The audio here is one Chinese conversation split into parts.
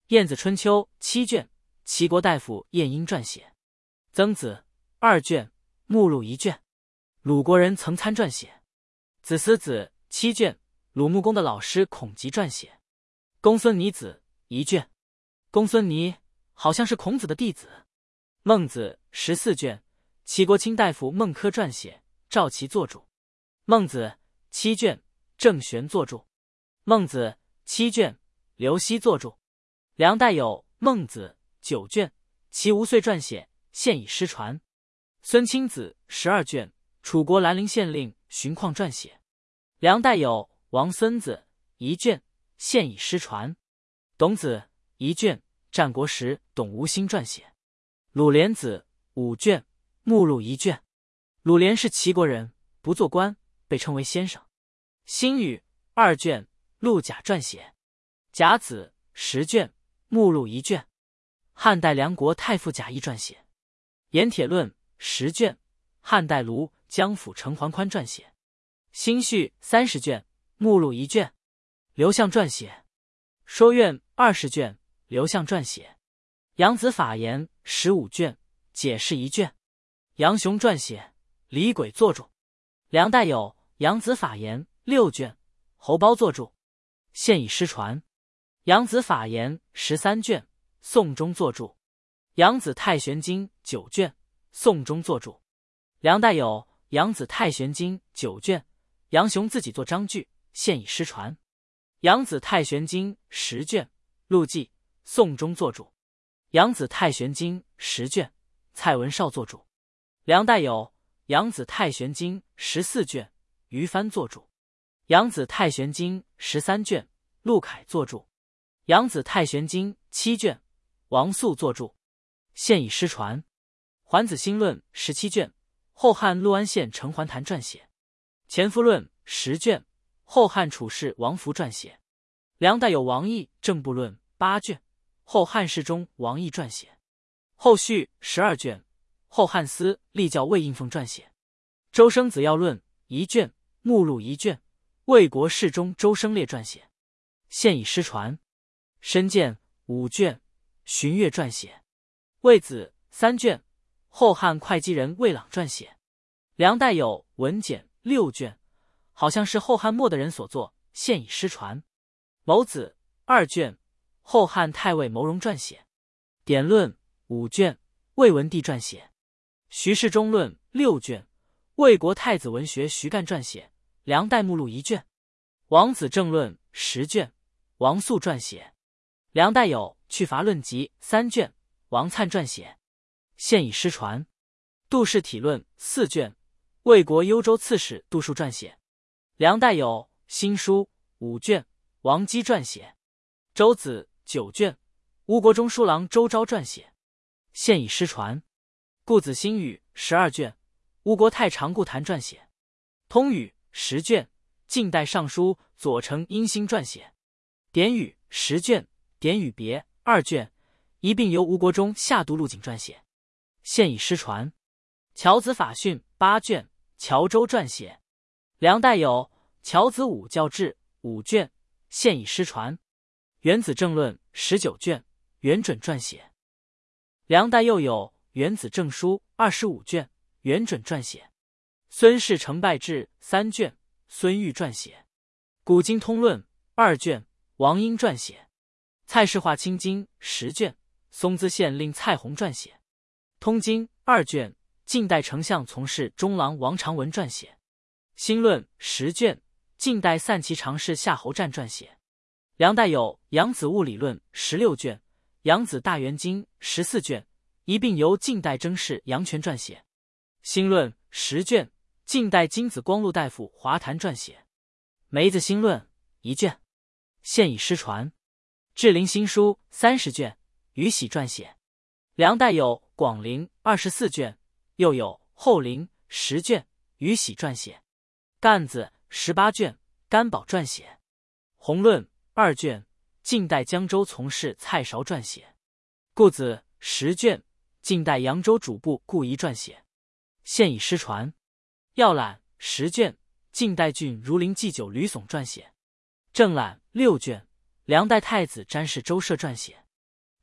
晏子春秋7卷，齐国大夫晏婴撰写。曾子2卷，目录1卷。鲁国人曾参撰写。子思子7卷，鲁穆公的老师孔吉撰写。公孙尼子1卷。公孙尼好像是孔子的弟子。孟子14卷，齐国卿大夫孟轲撰写，赵齐作注。孟子7卷，郑玄作注。孟子7卷，刘熙作注。梁代有孟子9卷，齐无遂撰写，现已失传。孙卿子12卷，楚国兰陵县令荀况撰写。梁代有王孙子1卷，现已失传。董子1卷，战国时董吴兴撰写。鲁连子5卷，目录1卷。鲁连是齐国人，不做官，被称为先生。辛宇2卷，陆贾撰写。甲子10卷，目录1卷。汉代梁国太傅贾谊撰写。盐铁论10卷，汉代卢江府程桓宽撰写。辛序30卷，目录1卷。刘向撰写。说苑20卷，刘向撰写。杨子法言15卷，解释1卷。杨雄撰写，李轨作注。梁代有杨子法言6卷，侯褒作注，现已失传。杨子法言13卷，宋中作注。杨子太玄经9卷，宋中作注。梁代有杨子太玄经9卷，杨雄自己作章句，现已失传。杨子太玄经10卷，陆记，宋中作注。杨子太玄经10卷，蔡文绍作注。梁代有杨子太玄经14卷，于帆作注。杨子太玄经13卷，陆凯作注。杨子太玄经7卷，王肃作注，现已失传。桓子兴论17卷，后汉陆安县程桓谭撰写。前夫论10卷，后汉处士王弗撰写。梁代有王毅正部论8卷，后汉世中王毅撰写。后续12卷，后汉司立教魏应凤撰写。周生子要论1卷，目录1卷，魏国世中周生烈撰写，现已失传。申鉴5卷，荀悦撰写。魏子3卷，后汉会稽人魏朗撰写。梁代有文简6卷，好像是后汉末的人所作，现已失传。谋子2卷，后汉太尉牟荣撰写。典论5卷，魏文帝撰写。徐氏中论6卷，魏国太子文学徐干撰写。梁代目录1卷。王子正论10卷，王肃撰写。梁代有去伐论集3卷，王粲撰写，现已失传。杜氏体论4卷，魏国幽州刺史杜述撰写。梁代有新书5卷，王基撰写。周子9卷，吴国中书郎周昭撰写，现已失传。顾子兴语12卷，吴国太常顾谭撰写。通语10卷，晋代尚书左丞殷兴撰写。典语10卷，典语别2卷，一并由吴国中下都陆景撰写，现已失传。乔子法训8卷，乔周撰写。梁代有乔子武教志5卷，现已失传。原子政论19卷，元准撰写。梁代又有原子正书25卷，元准撰写。孙氏成败志3卷，孙玉撰写。古今通论2卷，王英撰写。蔡氏化清经10卷，松滋县令蔡弘撰写。通经2卷，晋代丞相从事中郎王长文撰写。新论10卷，晋代散骑常侍夏侯湛撰写。梁代有杨子物理论16卷，杨子大元经14卷，一并由晋代征士杨权撰写。新论10卷，晋代金子光禄大夫华谭撰写。梅子新论1卷，现已失传。志林新书30卷，于喜撰写。梁代有广陵24卷，又有后陵10卷，于喜撰写。干子18卷，甘宝撰写。弘论2卷，晋代江州从事蔡韶撰写。故子10卷，晋代扬州主簿顾仪撰写，现已失传。要览10卷，晋代郡儒林祭酒吕悚撰写。正览6卷，梁代太子詹事周舍撰写。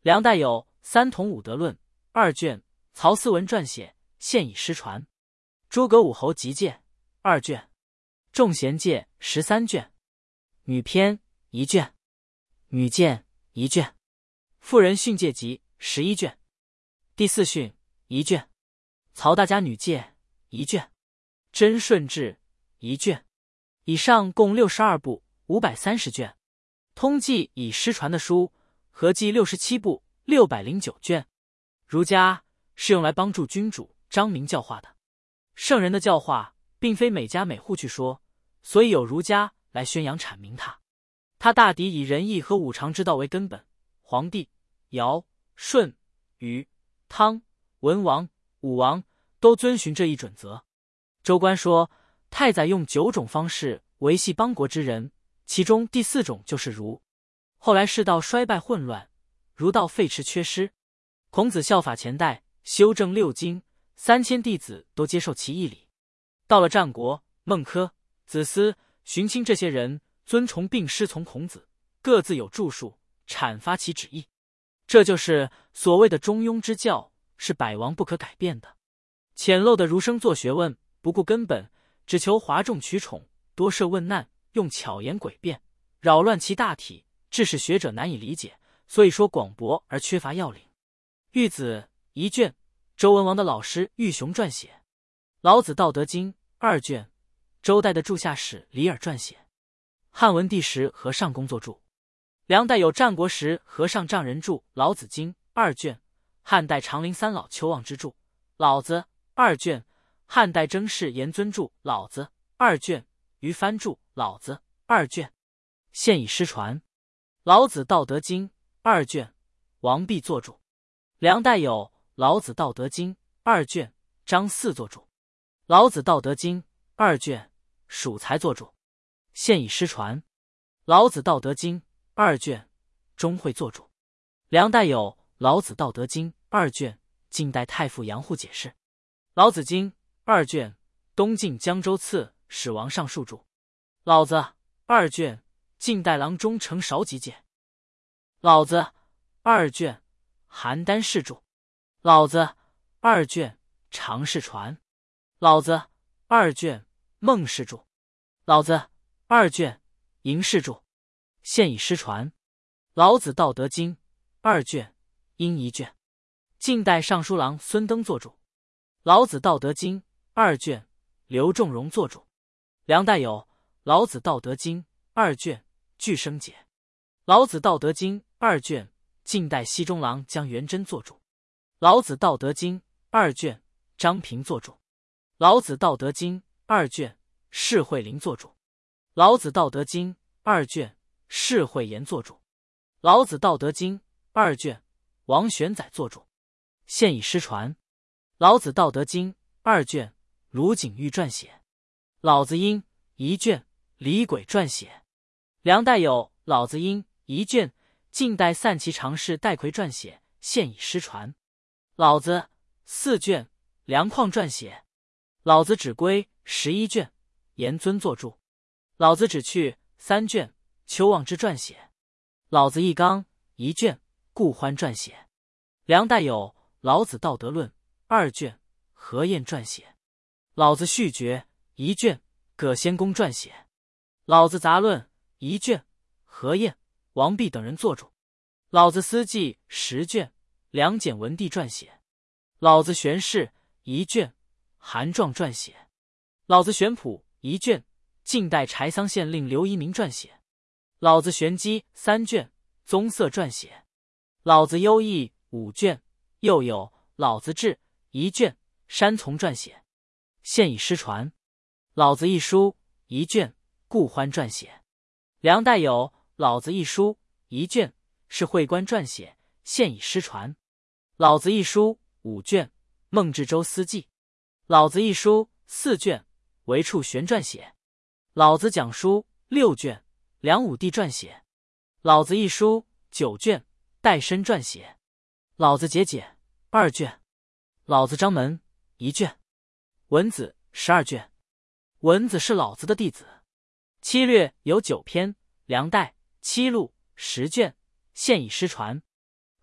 梁代有《三统武德论》2卷，曹思文撰写，现已失传。诸葛武侯集戒2卷，众贤戒13卷，女篇1卷，女鉴1卷，妇人训诫集11卷，第四训1卷，曹大家女戒1卷，贞顺治1卷。以上共62部530卷。通记已失传的书合计67部609卷。儒家是用来帮助君主彰明教化的，圣人的教化并非每家每户去说，所以有儒家来宣扬阐明它。他大抵以仁义和五常之道为根本。黄帝、尧、舜、禹、汤、文王、武王都遵循这一准则。周官说，太宰用9种方式维系邦国之人，其中第4种就是儒。后来世道衰败混乱，儒道废弛缺失。孔子效法前代，修正6经，3000弟子都接受其义理。到了战国，孟轲、子思、荀卿这些人尊崇并师从孔子，各自有著述阐发其旨意。这就是所谓的中庸之教，是百王不可改变的。浅陋的儒生做学问，不顾根本，只求哗众取宠，多设问难，用巧言诡辩，扰乱其大体，致使学者难以理解，所以说广博而缺乏要领。玉子1卷，周文王的老师玉熊撰写。老子道德经2卷，周代的柱下史李耳撰写。汉文帝时和尚工作注。梁代有战国时和尚丈人著老子经2卷，汉代长陵三老丘望之著老子2卷，汉代征士严尊著老子2卷，于藩著老子2卷，现已失传。老子道德经2卷，王弼作注。梁代有老子道德经2卷，张嗣作注。老子道德经2卷，蜀才作注，现已失传。老子道德经2卷，钟会作注。梁代有老子道德经2卷，晋代太傅杨户解释。老子经2卷，东晋江州刺史王尚述注。老子2卷，晋代郎中丞邵集解。老子2卷，邯郸氏注。老子2卷，常氏传。老子2卷，孟氏注。老子2卷，嬴氏注，现已失传。老子道德经2卷，殷1卷，晋代尚书郎孙登作注。老子道德经2卷，刘仲荣作注。梁代有老子道德经2卷，具生解。老子道德经2卷，晋代西中郎江元贞作注。老子道德经2卷，张平作注。老子道德经2卷，释惠龄作注。老子道德经2卷，释惠言作注。老子道德经2卷，王玄载作注，现已失传。老子道德经2卷，卢景玉撰写。老子婴1卷，李轨撰写。梁代有老子婴1卷，晋代散骑常侍戴逵撰写，现已失传。老子4卷，梁旷撰写。老子指归11卷，严尊作注。老子指去3卷，丘望之撰写。老子一纲1卷，顾欢撰写。梁代有老子道德论2卷，何晏撰写。老子序诀1卷，葛先公撰写。老子杂论1卷，何晏、王弼等人作注。老子司记10卷，梁简文帝撰写。老子玄释1卷，韩壮撰写。老子玄谱1卷，晋代柴桑县令刘一鸣撰写。老子玄机3卷，宗瑟撰写。老子优异5卷，又有老子志1卷，山从撰写，现已失传。老子一书1卷，顾欢撰写。梁代有老子一书1卷，是会官撰写，现已失传。老子一书5卷，孟志洲司记。老子一书4卷，韦处玄撰写。老子讲书6卷，梁武帝撰写。老子一书9卷，戴深撰写。老子节解2卷。老子章门1卷。文子12卷。文子是老子的弟子。七略有9篇，梁代七录10卷，现已失传。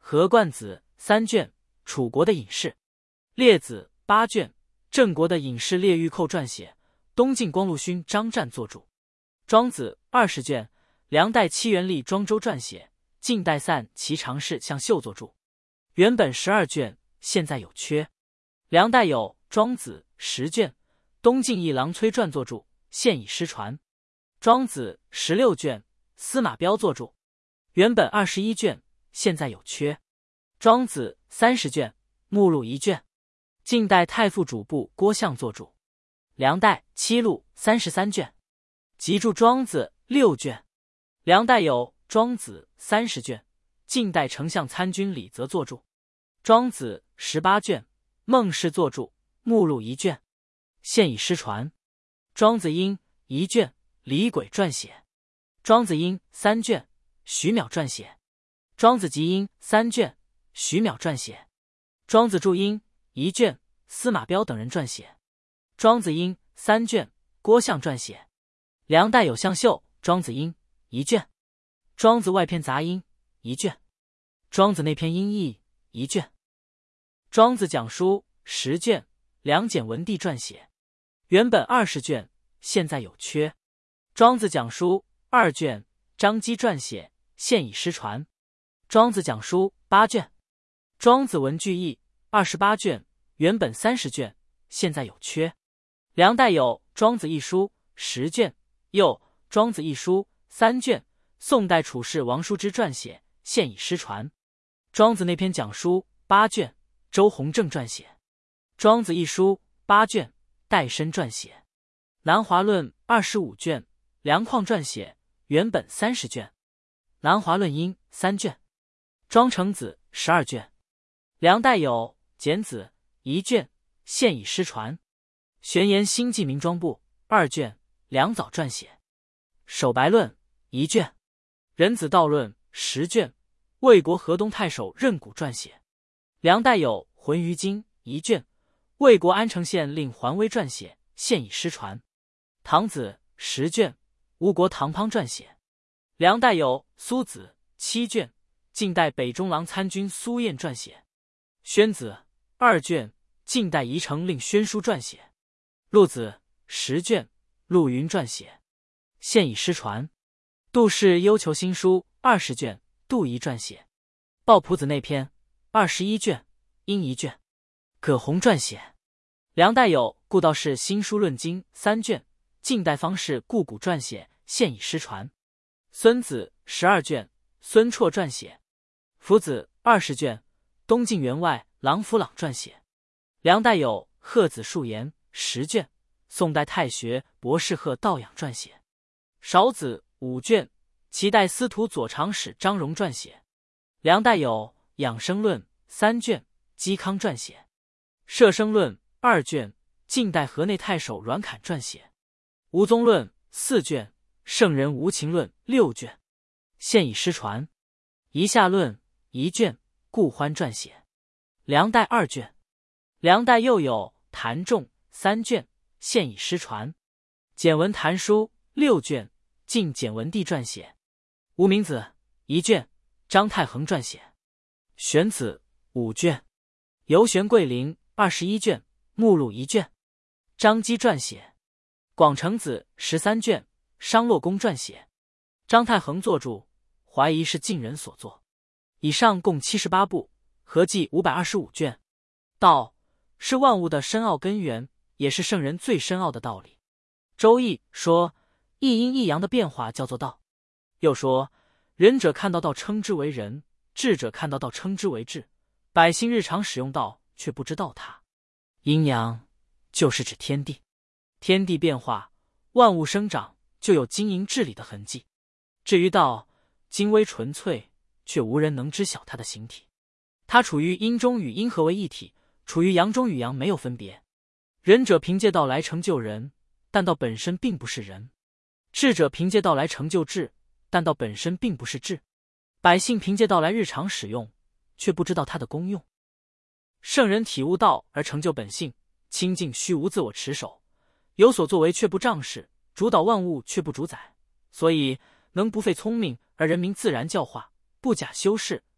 何冠子3卷，楚国的隐士。列子8卷，郑国的隐士列玉寇撰写，东晋光禄勋张湛作注。庄子20卷，梁代戚元立庄周撰写，晋代散其常侍向秀作注。原本12卷，现在有缺。梁代有庄子10卷，东晋一郎崔传作注，现已失传。庄子16卷，司马彪作注。原本21卷，现在有缺。庄子30卷，目录1卷。晋代太傅主簿郭象作注。梁代七录33卷，集注庄子6卷。梁代有庄子30卷，晋代丞相参军李泽作注。庄子18卷，孟氏作注，目录1卷，现已失传。庄子婴1卷，李轨撰写。庄子婴3卷，徐邈撰写。庄子集婴3卷，徐邈撰写。庄子注婴1卷，司马彪等人撰写。庄子婴3卷，郭象撰写。梁代有向秀、庄子婴1卷。庄子外篇杂音1卷。庄子内篇音译1卷。庄子讲书10卷，梁简文帝撰写。原本20卷，现在有缺。庄子讲书2卷，张基撰写，现已失传。庄子讲书8卷。庄子文句译28卷，原本30卷，现在有缺。梁代有庄子一书10卷，又庄子一书3卷，宋代处士王叔之撰写，现已失传。庄子那篇讲书8卷，周弘正撰写。庄子一书8卷，戴深撰写。南华论25卷，梁旷撰写，原本30卷。南华论音3卷。庄成子12卷。梁代有简子1卷，现已失传。玄言新纪明庄部2卷，梁藻撰写。守白论1卷。人子道论10卷，魏国河东太守任谷撰写。梁代有浑于经1卷，魏国安城县令桓威撰写，现已失传。唐子10卷，吴国唐滂撰写。梁代有苏子7卷，晋代北中郎参军苏彦撰写。宣子2卷，晋代宜城令宣书撰写。陆子10卷，陆云撰写，现已失传。杜氏幽求新书20卷，杜仪撰写。鲍朴子内篇21卷，殷1卷，葛洪撰写。梁代有顾道士新书论经3卷，晋代方士顾古撰写，现已失传。孙子12卷，孙绰撰写。夫子20卷，东晋员外郎弗朗撰写。梁代有贺子述言10卷，宋代太学博士贺道养撰写。少子5卷，齐代司徒左长史张荣撰写。梁代有养生论3卷，嵇康撰写。摄生论2卷，晋代河内太守阮侃撰写。吴宗论4卷，圣人无情论6卷，现已失传。夷夏论1卷，顾欢撰写。梁代2卷。梁代又有谭仲3卷，现已失传。简文谭书6卷，晋简文帝撰写。吴明子1卷，张太衡撰写。玄子5卷。游玄桂林21卷，目录1卷，张基撰写。广成子13卷，商洛公撰写。张太衡作注，怀疑是晋人所作。以上共78部，合计525卷。道是万物的深奥根源，也是圣人最深奥的道理。周易说一阴一阳的变化叫做道，又说仁者看到道称之为仁，智者看到道称之为智，百姓日常使用道却不知道它。阴阳就是指天地，天地变化，万物生长，就有经营治理的痕迹。至于道，精微纯粹，却无人能知晓它的形体。它处于阴中与阴合为一体，处于阳中与阳没有分别。仁者凭借道来成就人，但道本身并不是人；智者凭借道来成就智，但道本身并不是智。百姓凭借道来日常使用，却不知道它的功用。圣人体悟道而成就本性，清净虚无自我持守，有所作为却不仗势，主导万物却不主宰，所以能不费聪明而人民自然教化，不假修饰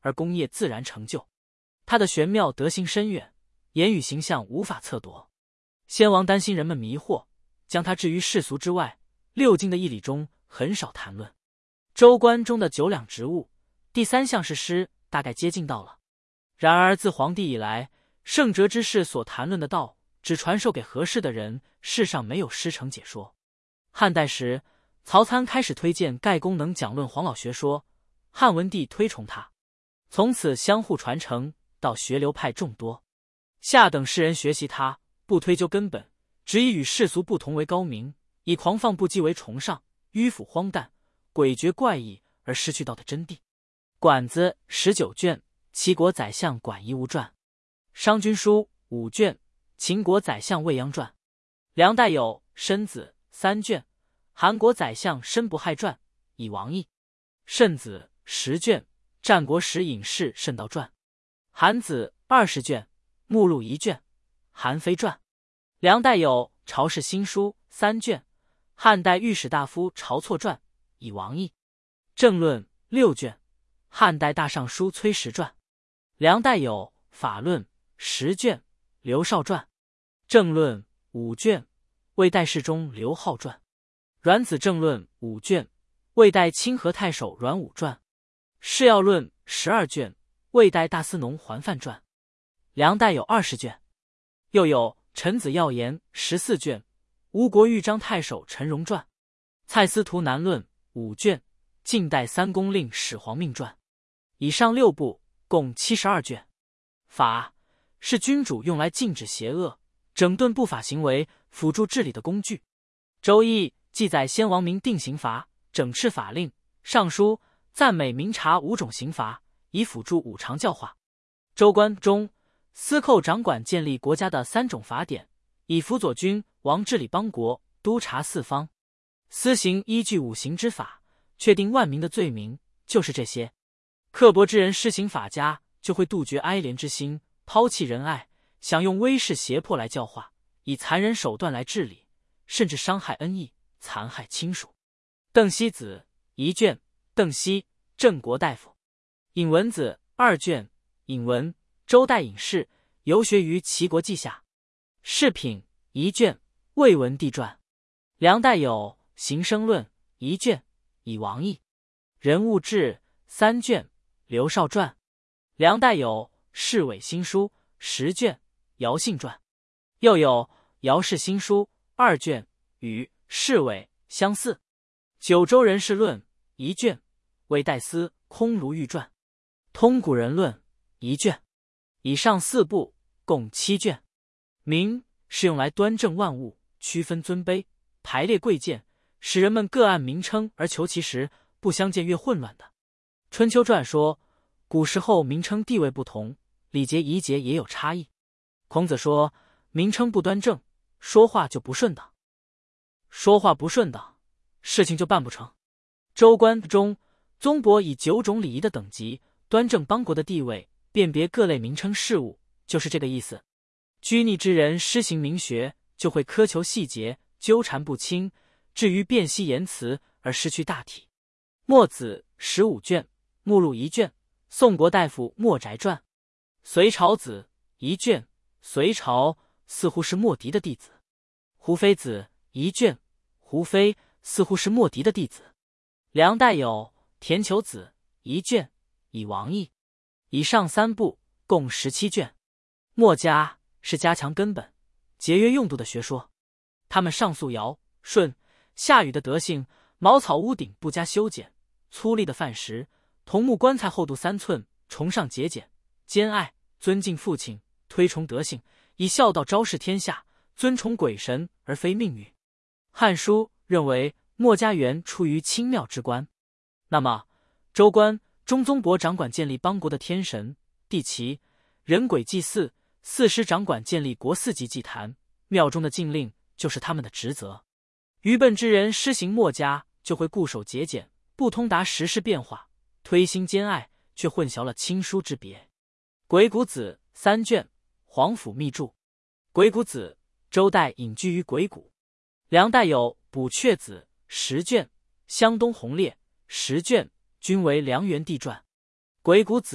而功业自然成就。他的玄妙德行深远，言语形象无法测度。先王担心人们迷惑，将他置于世俗之外，六经的义理中很少谈论。州官中的9两职务，第3项是诗，大概接近到了。然而自皇帝以来，圣哲之士所谈论的道，只传授给合适的人，世上没有师承解说。汉代时，曹参开始推荐盖公能讲论黄老学说，汉文帝推崇他，从此相互传承，到学流派众多。下等士人学习他，不推究根本，只以与世俗不同为高明，以狂放不羁为崇尚，迂腐荒诞，诡谲怪异，而失去道的真谛。管子19卷，齐国宰相管夷吾传；商君书5卷，秦国宰相未央传；梁代有申子3卷，韩国宰相申不害传，以王毅；慎子10卷，战国时隐士慎道传；韩子20卷，目录1卷，韩非传；梁代有朝氏新书3卷，汉代御史大夫晁错传，以王毅；政论6卷，汉代大尚书崔实传；梁代有法论10卷，刘绍传；政论5卷，魏代侍中刘浩传；阮子政论5卷，魏代清河太守阮武传；释要论12卷，魏代大司农桓范传；梁代有20卷。又有陈子要言14卷，吴国豫章太守陈荣传；蔡司徒南论5卷，晋代三公令始皇命传。以上6部共72卷。法是君主用来禁止邪恶、整顿不法行为、辅助治理的工具。周易记载先王明定刑罚，整饬法令；尚书赞美明察5种刑罚，以辅助五常教化。州官中，司寇掌管建立国家的3种法典，以辅佐君王治理邦国，督察四方。司刑依据5刑之法，确定万民的罪名，就是这些。刻薄之人施行法家，就会杜绝哀怜之心，抛弃仁爱，想用威势胁迫来教化，以残忍手段来治理，甚至伤害恩义，残害亲属。邓析子1卷，邓析，郑国大夫；尹文子2卷，尹文，周代隐士，游学于齐国稷下；侍品1卷，魏文帝传；梁代有行生论1卷，以王毅；人物志3卷，刘绍传；梁代有侍卫新书10卷，姚信传；又有姚氏新书2卷，与侍卫相似；九州人士论1卷，魏代司空卢玉传；通古人论1卷。以上4部共7卷。名是用来端正万物，区分尊卑，排列贵贱，使人们各按名称而求其实，不相见越混乱的。春秋传说，古时候名称地位不同，礼节仪节也有差异。孔子说，名称不端正，说话就不顺当，说话不顺当，事情就办不成。州官中，宗伯以9种礼仪的等级，端正邦国的地位，辨别各类名称事物，就是这个意思。拘泥之人施行名学，就会苛求细节，纠缠不清，至于辨析言辞而失去大体。墨子15卷，目录1卷，宋国大夫墨翟传；隋朝子1卷，隋朝似乎是墨翟的弟子；胡非子1卷，胡非似乎是墨翟的弟子；梁代有田求子1卷，以王毅。以上3部共17卷。墨家是加强根本、节约用度的学说。他们上溯尧、舜、夏禹的德性，茅草屋顶不加修剪，粗粝的饭食，桐木棺材厚度3寸，崇尚节俭、兼爱，尊敬父亲，推崇德性，以孝道昭示天下，尊崇鬼神而非命运。汉书认为墨家源出于清妙之官。那么州官中，宗伯掌管建立邦国的天神地旗，人鬼祭祀，四师掌管建立国4级祭坛，庙中的禁令就是他们的职责。愚笨之人施行墨家，就会固守节俭，不通达时事变化，推心兼爱，却混淆了亲疏之别。鬼谷子3卷，皇甫秘著；鬼谷子，周代隐居于鬼谷；梁代有补阙子10卷，湘东弘烈10卷，均为梁元帝传。鬼谷子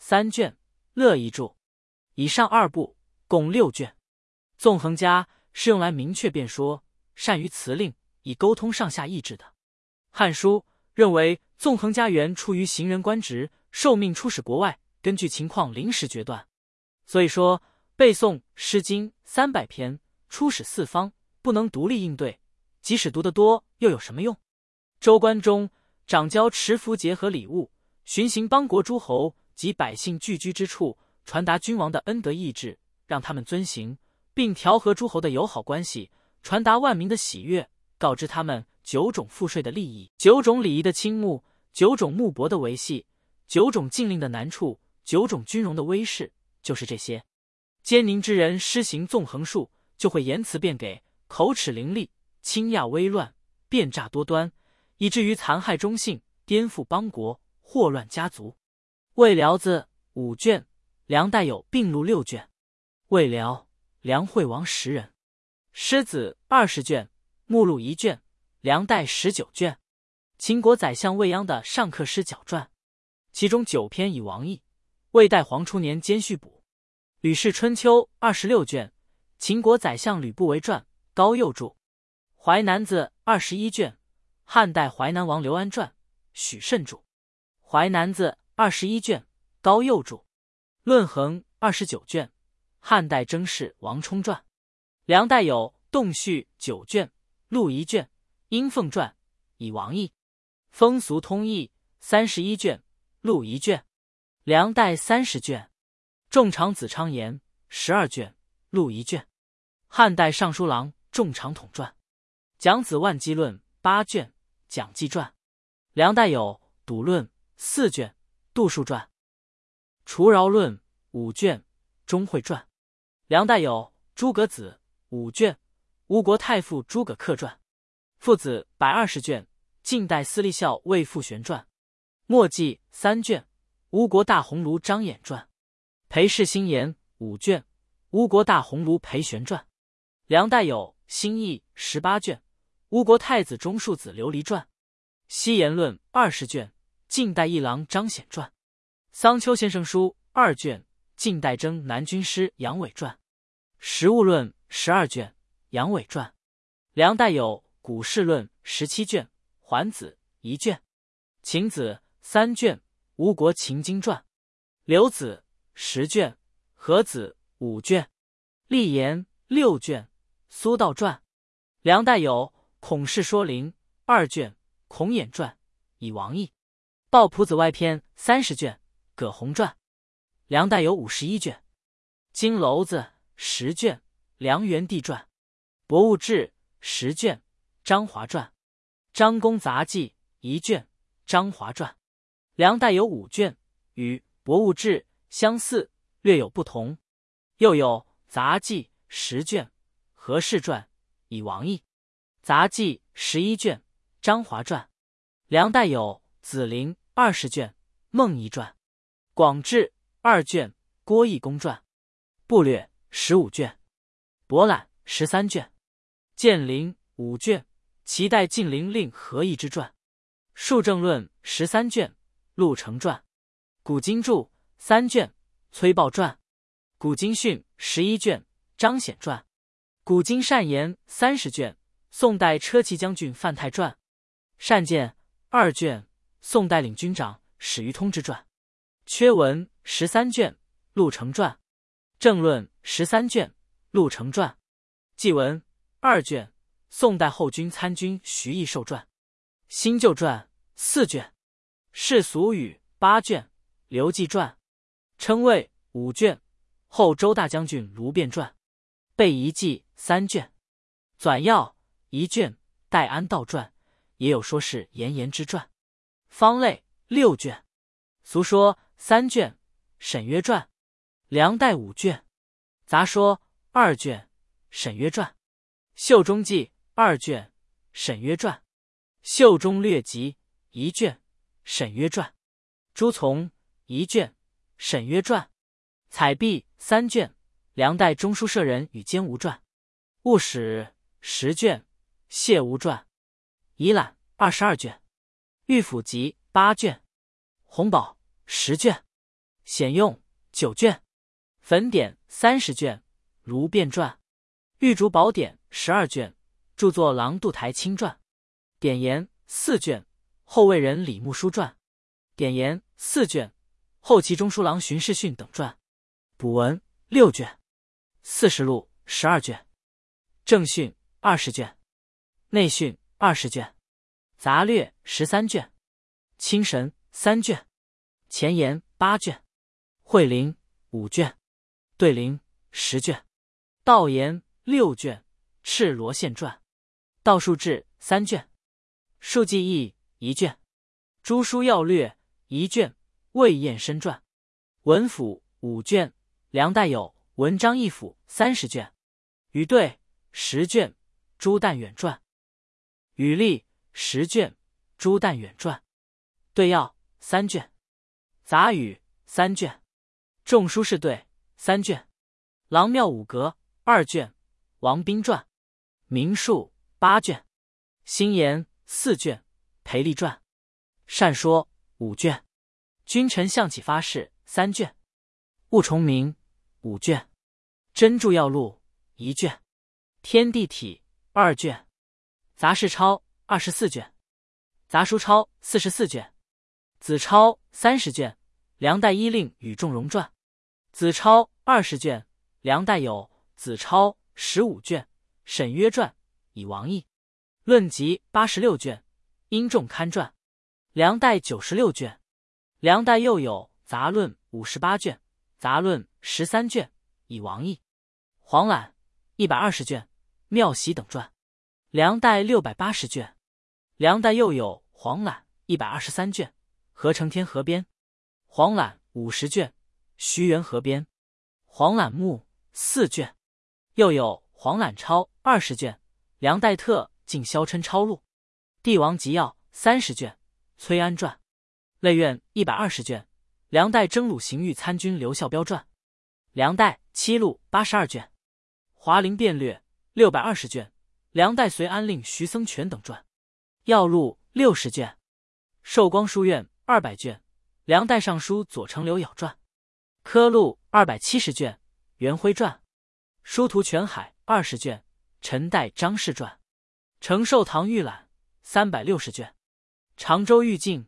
3卷，乐毅著。以上2部共6卷。纵横家是用来明确辩说，善于辞令，以沟通上下意志的。《汉书》认为纵横家原出于行人官职，受命出使国外，根据情况临时决断。所以说背诵《诗经》300篇，出使四方，不能独立应对，即使读得多又有什么用？州官中掌交持符节和礼物，巡行邦国诸侯及百姓聚居之处，传达君王的恩德意志，让他们遵行，并调和诸侯的友好关系，传达万民的喜悦，告知他们9种赋税的利益，9种礼仪的倾慕，9种木帛的维系，9种禁令的难处，9种军容的威势，就是这些。奸佞之人施行纵横术，就会言辞辩给，口齿伶俐，倾轧微乱，变诈多端，以至于残害忠信，颠覆邦国，祸乱家族。魏辽子5卷，梁代有并录6卷。魏辽，梁惠王10人。狮子20卷，目录1卷，梁代19卷。秦国宰相未央的上客师矫传，其中9篇以王义。魏代皇初年兼续补。吕氏春秋26卷，秦国宰相吕不韦传，高佑著。淮南子21卷，汉代淮南王刘安传，许慎著。淮南子21卷，高佑著。论衡29卷，汉代征士王充传。梁代有洞序9卷，录1卷，阴凤传，以王义。风俗通义31卷，录1卷。梁代30卷。仲长子昌言12卷，录1卷。汉代尚书郎仲长统传。蒋子万机论8卷，蒋济传。梁代有笃论4卷，杜数传。除饶论5卷，钟会传。梁代有诸葛子5卷，吴国太傅诸葛恪传。父子120卷，晋代司隶校尉傅玄传。墨迹3卷，吴国大鸿胪张衍传。裴氏新言5卷，吴国大鸿胪裴玄传。梁代有新义18卷，吴国太子中庶子琉璃传。西言论20卷，晋代议郎张显传。桑丘先生书2卷，晋代征南军师杨伟传。实务论12卷，杨伟传。梁代有古事论17卷，桓子1卷。秦子3卷，吴国秦经传。刘子10卷，何子5卷。立言6卷，苏道传。梁代有孔氏说灵2卷，孔衍传，以王义。鲍朴子外篇30卷，葛洪传。梁代有51卷。金楼子10卷，梁元帝传。博物志10卷，张华传。张公杂记1卷，张华传。梁代有5卷，与博物志相似，略有不同。又有杂记10卷，何氏传，以王义。杂记11卷，张华传。梁代有子陵20卷，孟仪传。广志2卷，郭义公传。部略15卷。博览13卷。建陵5卷，齐代晋陵令何义之传。述政论13卷，陆成传。古今注3卷，崔豹传。古今训11卷，张显传。古今善言30卷，宋代车骑将军范泰传。善见2卷，宋代领军长史于通之传。缺文13卷，陆成传。政论13卷，陆成传。祭文2卷，宋代后军参军徐义寿传。新旧传4卷。世俗语8卷，刘季传。称谓5卷，后周大将军卢变传。备遗记3卷。纂要1卷，戴安道传，也有说是颜延之传。方类6卷。俗说3卷，沈约传。梁代5卷。杂说2卷，沈约传。秀中记2卷，沈约传。秀中略集1卷，沈约传。朱从1卷，沈约传。采璧3卷，梁代中书舍人与监吴传。务使10卷，谢吴传。遗览22卷。御府集8卷。红宝10卷。 显用9卷，粉典30卷，卢变传，玉竹宝典12卷，著作郎杜台清传，典言4卷，后魏人李牧书传，典言4卷，后期中书郎荀世训等传，补文6卷，四实录12卷，正训20卷，内训20卷，杂略13卷，清神3卷，前言8卷，慧灵5卷，对灵10卷，道言6卷，赤罗宪传，道术志3卷，数记忆1卷，诸书要略1卷，魏彦深传，文辅5卷，梁代有文章义府30卷，语对10卷，朱旦远传，语例10卷，朱旦远传，对要3卷，杂语3卷，众书士对3卷，郎庙五阁2卷，王宾传，明术8卷，新言4卷，裴立传，善说5卷，君臣象启发誓3卷，戊崇明5卷，真著要录1卷，天地体2卷，杂事抄24卷，杂书抄44卷，子抄30卷，梁代依令与仲荣传，子抄20卷，梁代有子抄15卷，沈约传以王毅，论集86卷，殷仲堪传，梁代96卷，梁代又有杂论58卷，杂论13卷，以王毅，黄览120卷，妙喜等传，梁代680卷，梁代又有黄览123卷，何承天合编，黄览50卷，徐元合编，黄览目4卷，又有黄览抄20卷，梁代特进萧琛抄录，帝王纪要30卷，崔安传，类苑120卷，梁代征虏刑狱参军刘孝标传，梁代七录82卷，华陵变略620卷，梁代隋安令徐僧权等传，要录60卷，寿光书院200卷，梁代尚书左丞刘咬传，科录270卷，元徽传，书图全海20卷，陈代张氏传，承寿堂御览360卷，常州御镜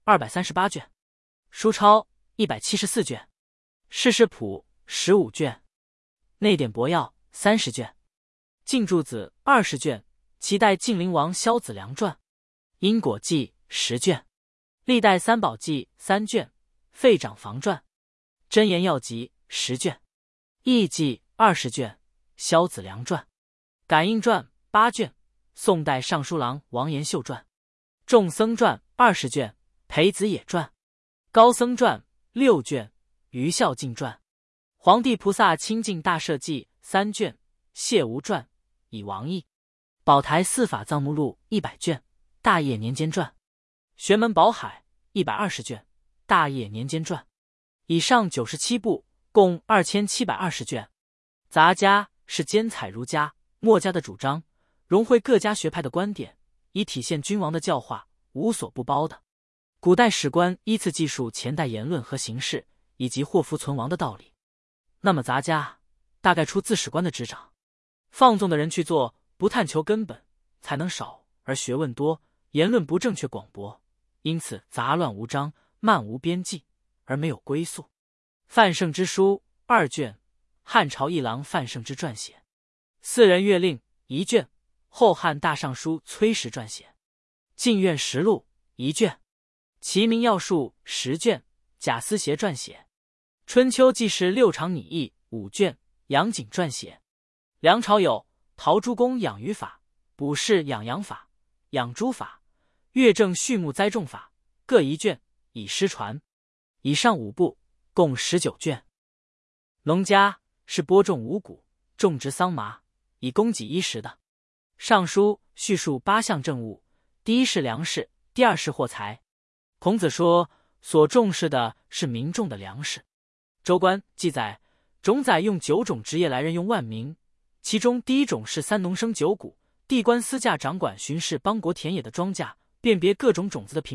238卷，书抄174卷，世事谱15卷，内典博要30卷，晋柱子20卷，齐代晋灵王萧子良传，因果记10卷，历代三宝记3卷，废长房传，真言要集10卷，义记20卷，萧子良传，感应传8卷，宋代尚书郎王延秀传，众僧传20卷，裴子野传，高僧传6卷，余孝敬传，皇帝菩萨清净大赦记3卷，谢无传，以王毅，宝台四法藏目录100卷，大业年间传，玄门宝海120卷，大业年间传，以上97部，共2720卷。杂家是兼采儒家、墨家的主张，融汇各家学派的观点，以体现君王的教化，无所不包的。古代史官依次记述前代言论和形式，以及祸福存亡的道理。那么杂家大概出自史官的执掌，放纵的人去做，不探求根本，才能少而学问多，言论不正确广博，因此杂乱无章，漫无边际，而没有归宿。范胜之书2卷，汉朝一郎范胜之撰写，四人月令1卷，后汉大尚书崔实撰写，晋苑实录1卷，齐民要术10卷，贾思勰撰写，春秋纪事6常拟议5卷，杨景撰写。梁朝有陶朱公养鱼法、卜筮养羊法、养猪法、乐正畜牧栽种法，各1卷，以失传。以上5部共19卷。农家是播种五谷，种植桑麻，以供给衣食的。尚书叙述8项政务，第一是粮食，第二是货财。孔子说，所重视的是民众的粮食。周官记载，种宰用9种职业来任用万民，其中第一种是3农生9谷，地官私下掌管巡视邦国田野的庄稼，辨别各种种子的品种，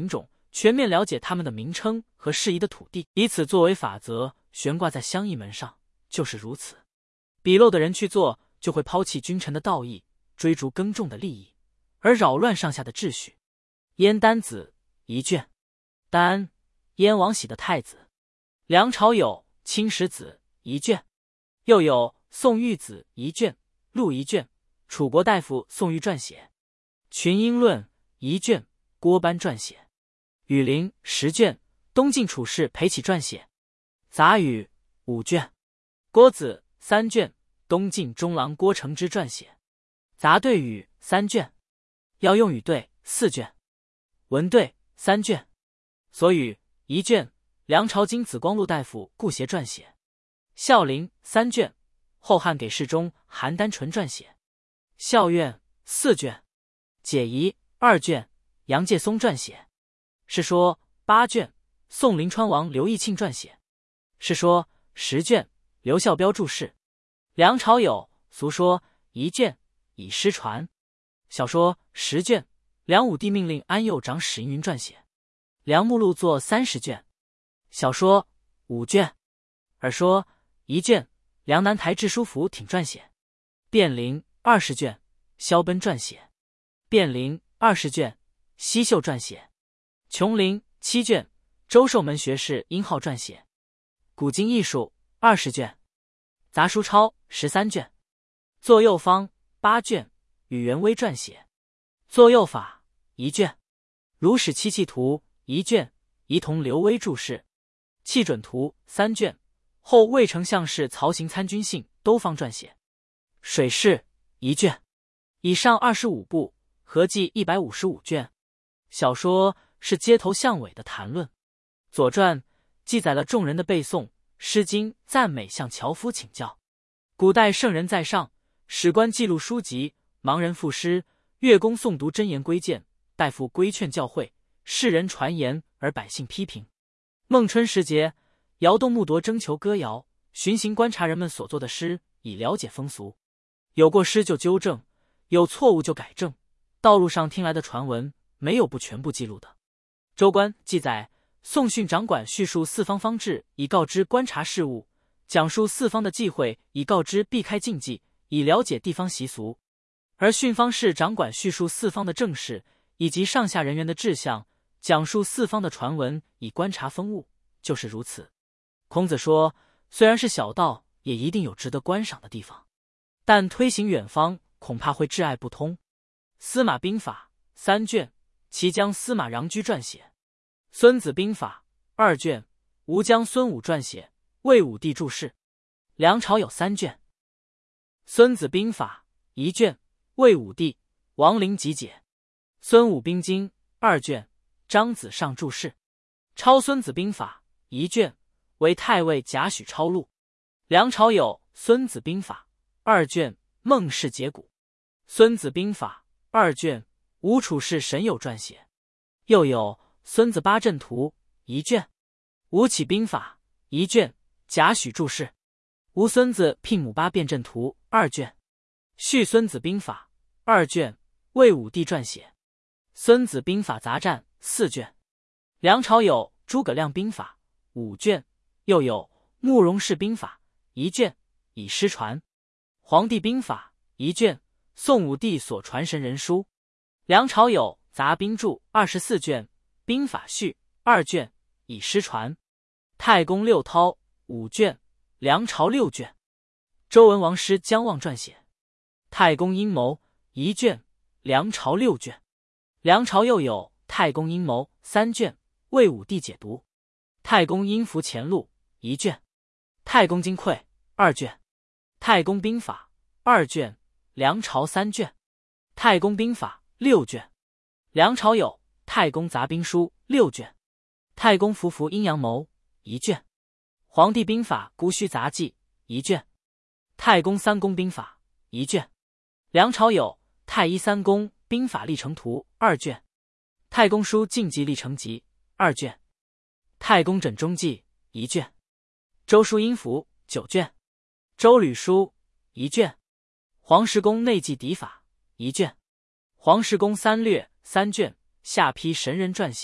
全面了解他们的名称和适宜的土地，以此作为法则，悬挂在相议门上，就是如此。笔漏的人去做，就会抛弃君臣的道义，追逐耕种的利益，而扰乱上下的秩序。燕丹子一卷，丹，燕王喜的太子。梁朝有青史子一卷，又有宋玉子一卷，录一卷，楚国大夫宋玉撰写。群英论一卷，郭班撰写。羽林10卷，东晋处士裴启撰写。杂语5卷，郭子3卷，东晋中郎郭承之撰写。杂对语3卷，要用语对4卷，文对3卷，所语1卷，梁朝金子光禄大夫顾协撰写。孝陵3卷，后汉给事中韩丹纯撰写。孝院4卷，解疑2卷，杨介松撰写。世说8卷，宋临川王刘义庆撰写。世说10卷，刘孝标注释。梁朝有俗说1卷，以失传。小说10卷，梁武帝命令安右长史应云撰写。梁目录作30卷。小说5卷。耳说1卷，梁南台志书府挺撰写。卞陵20卷，萧奔撰写。卞陵20卷，西秀撰写。琼林7卷，周寿门学士殷浩撰写。古今艺术20卷，杂书抄13卷。作右方8卷，宇元威撰写。作右法1卷，儒史七气图1卷，仪同刘威注释。气准图3卷，后魏丞相士曹行参军信都方撰写。水事1卷。以上25部，合计155卷。小说是街头巷尾的谈论。左传记载了众人的背诵，诗经赞美向樵夫请教。古代圣人在上，史官记录书籍，盲人赋诗，乐工诵读真言规谏，大夫规劝教诲，世人传言而百姓批评。孟春时节，窑洞木铎征求歌谣，巡行观察人们所作的诗，以了解风俗。有过失就纠正，有错误就改正。道路上听来的传闻，没有不全部记录的。周官记载，宋训掌管叙述四方方志，以告知观察事务；讲述四方的忌讳，以告知避开禁忌，以了解地方习俗。而训方士掌管叙述四方的政事，以及上下人员的志向，讲述四方的传闻，以观察风物，就是如此。孔子说，虽然是小道，也一定有值得观赏的地方，但推行远方，恐怕会挚爱不通。司马兵法3卷，齐将司马穰苴撰写。孙子兵法2卷，吴将孙武撰写，魏武帝注释。梁朝有3卷。孙子兵法1卷，魏武帝，王陵集解。孙武兵经2卷，张子尚注释。抄孙子兵法1卷，为太尉贾诩抄录。梁朝有孙子兵法2卷，孟氏解古。孙子兵法2卷，吴楚士沈友撰写。又有孙子八阵图1卷，吴起兵法1卷，贾诩注释。吴孙子聘母八变阵图2卷，续孙子兵法2卷，魏武帝撰写。孙子兵法杂战4卷。梁朝有诸葛亮兵法5卷，又有慕容氏兵法1卷，以失传。黄帝兵法1卷，宋武帝所传神人书。梁朝有杂兵注24卷，兵法序2卷，以失传。太公六韬5卷，梁朝6卷。周文王师姜望撰写。太公阴谋1卷，梁朝6卷。梁朝又有太公阴谋3卷，魏武帝解读。太公阴符前录1卷。太公金匮2卷。太公兵法2卷，梁朝3卷。太公兵法6卷。梁朝有太公杂兵书6卷。太公伏符阴阳谋1卷。黄帝兵法姑须杂记1卷。太公三公兵法1卷。梁朝有太医三公兵法历程图2卷。太公书晋级历程集2卷。太公枕中记1卷。周书阴符9卷。周吕书1卷。黄石公内记敌法1卷。黄石公三略3卷，下批神人撰写，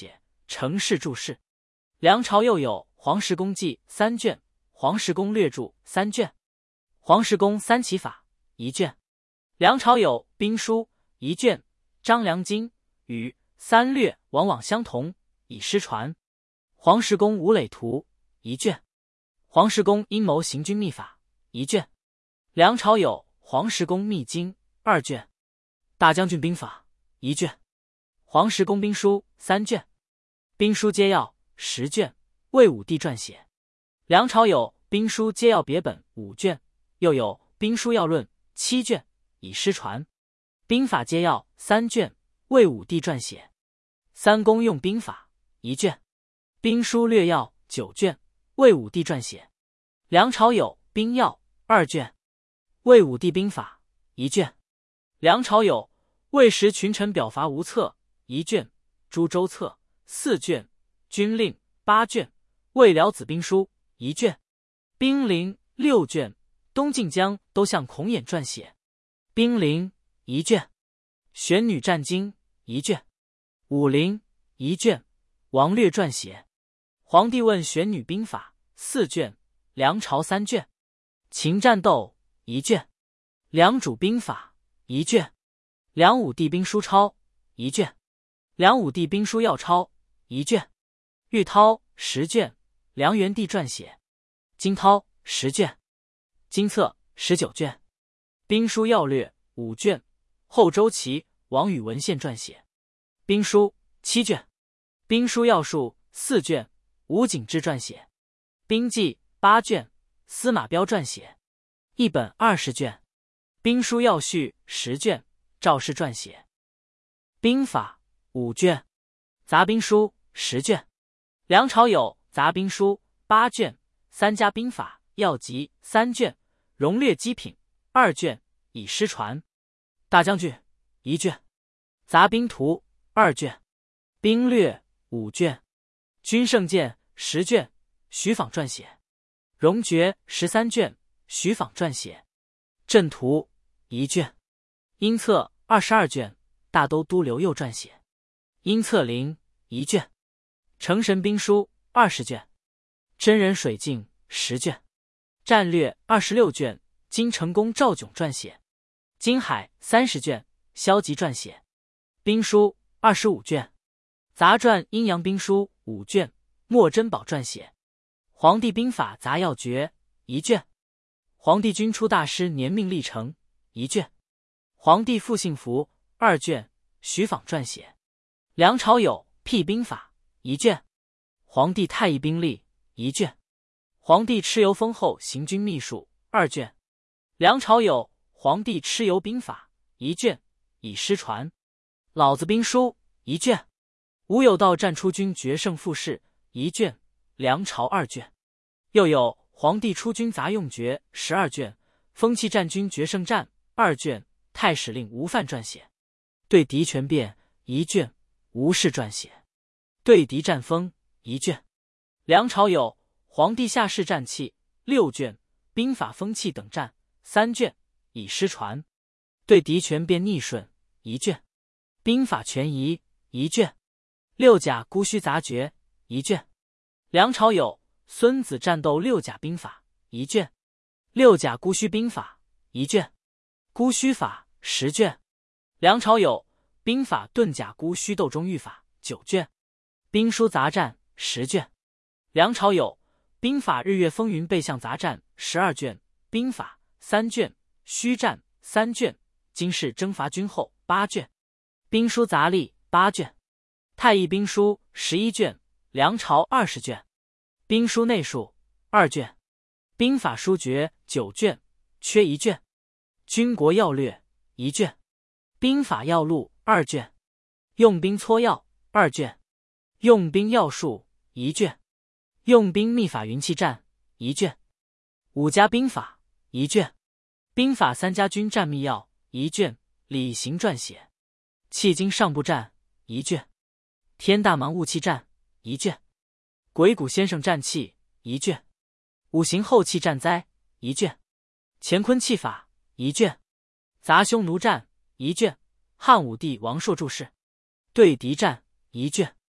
程氏注释。梁朝又有《黄石公记》3卷，《黄石公略注》3卷，《黄石公三奇法》1卷。梁朝有《兵书》1卷，《张良经》与《三略》往往相同，已失传。《黄石公吴垒图》1卷，《黄石公阴谋行军秘法》1卷。梁朝有《黄石公秘经》2卷，《大将军兵法》1卷，《黄石公兵书》3卷，兵书皆要10卷，魏武帝撰写。梁朝有兵书皆要别本5卷，又有兵书要论7卷，已失传。兵法皆要3卷，魏武帝撰写。三公用兵法1卷，兵书略要9卷，魏武帝撰写。梁朝有兵要2卷，魏武帝兵法1卷。梁朝有魏时群臣表伐吴策1卷，诸州策4卷，军令8卷，魏辽子兵书1卷，兵临6卷，东晋江都向孔衍撰写。兵临1卷，玄女战经1卷，武陵1卷，王略撰写。黄帝问玄女兵法4卷，梁朝3卷，秦战斗1卷，梁主兵法1卷，梁武帝兵书抄1卷，梁武帝兵书要抄1卷，玉涛10卷，梁元帝撰写。金涛10卷，金策19卷，兵书要略5卷，后周齐、王宇文献撰写。兵书7卷，兵书要术4卷，吴景之撰写。兵记8卷，司马彪撰写。一本20卷，兵书要序10卷，赵氏撰写。兵法5卷，杂兵书10卷。梁朝有杂兵书8卷，三家兵法要集3卷，荣略机品2卷，已失传。大将军1卷，杂兵图2卷，兵略5卷，军胜剑10卷，徐舫撰写。荣爵13卷，徐舫撰写。阵图1卷，阴策22卷，大都督刘佑撰写。阴策陵1卷，成神兵书20卷，真人水镜10卷，战略26卷，金城公赵炯撰写。金海30卷，萧吉撰写。兵书25卷，杂传阴阳兵书5卷，莫真宝撰写。黄帝兵法杂要诀1卷，黄帝军出大师年命历程1卷，黄帝复幸符2卷，徐舫撰写。梁朝有辟兵法1卷，黄帝太乙兵历1卷，黄帝蚩尤封后行军秘术2卷。梁朝有黄帝蚩尤兵法1卷，已失传。老子兵书1卷，吴有道战出军决胜复事1卷，梁朝2卷。又有黄帝出军杂用诀12卷，风气战军决胜战2卷，太史令吴范撰写。对敌权变1卷，吴氏撰写。对敌战风1卷。梁朝有黄帝下士战气6卷，兵法风气等战3卷，已失传。对敌权变逆顺1卷，兵法权宜1卷，六甲孤须杂诀1卷。梁朝有孙子战斗六甲兵法1卷，六甲孤须兵法1卷，孤须法10卷。梁朝有兵法遁甲孤须斗中御法9卷，兵书杂战10卷。梁朝有兵法日月风云备象杂战12卷，兵法3卷，虚战3卷，金氏征伐军后8卷，兵书杂历8卷，太乙兵书11卷，梁朝20卷，兵书内术2卷，兵法书诀9卷，缺1卷，军国要略1卷，兵法要录2卷，用兵撮要2卷，用兵要术1卷，用兵秘法云气战1卷，五家兵法1卷，兵法三家军战秘要1卷，李行撰写。迄今上部战1卷，天大芒雾气战1卷，鬼谷先生战气1卷，五行后气战灾1卷，乾坤气法1卷，杂匈奴战1卷，汉武帝王朔注释。对敌战1卷，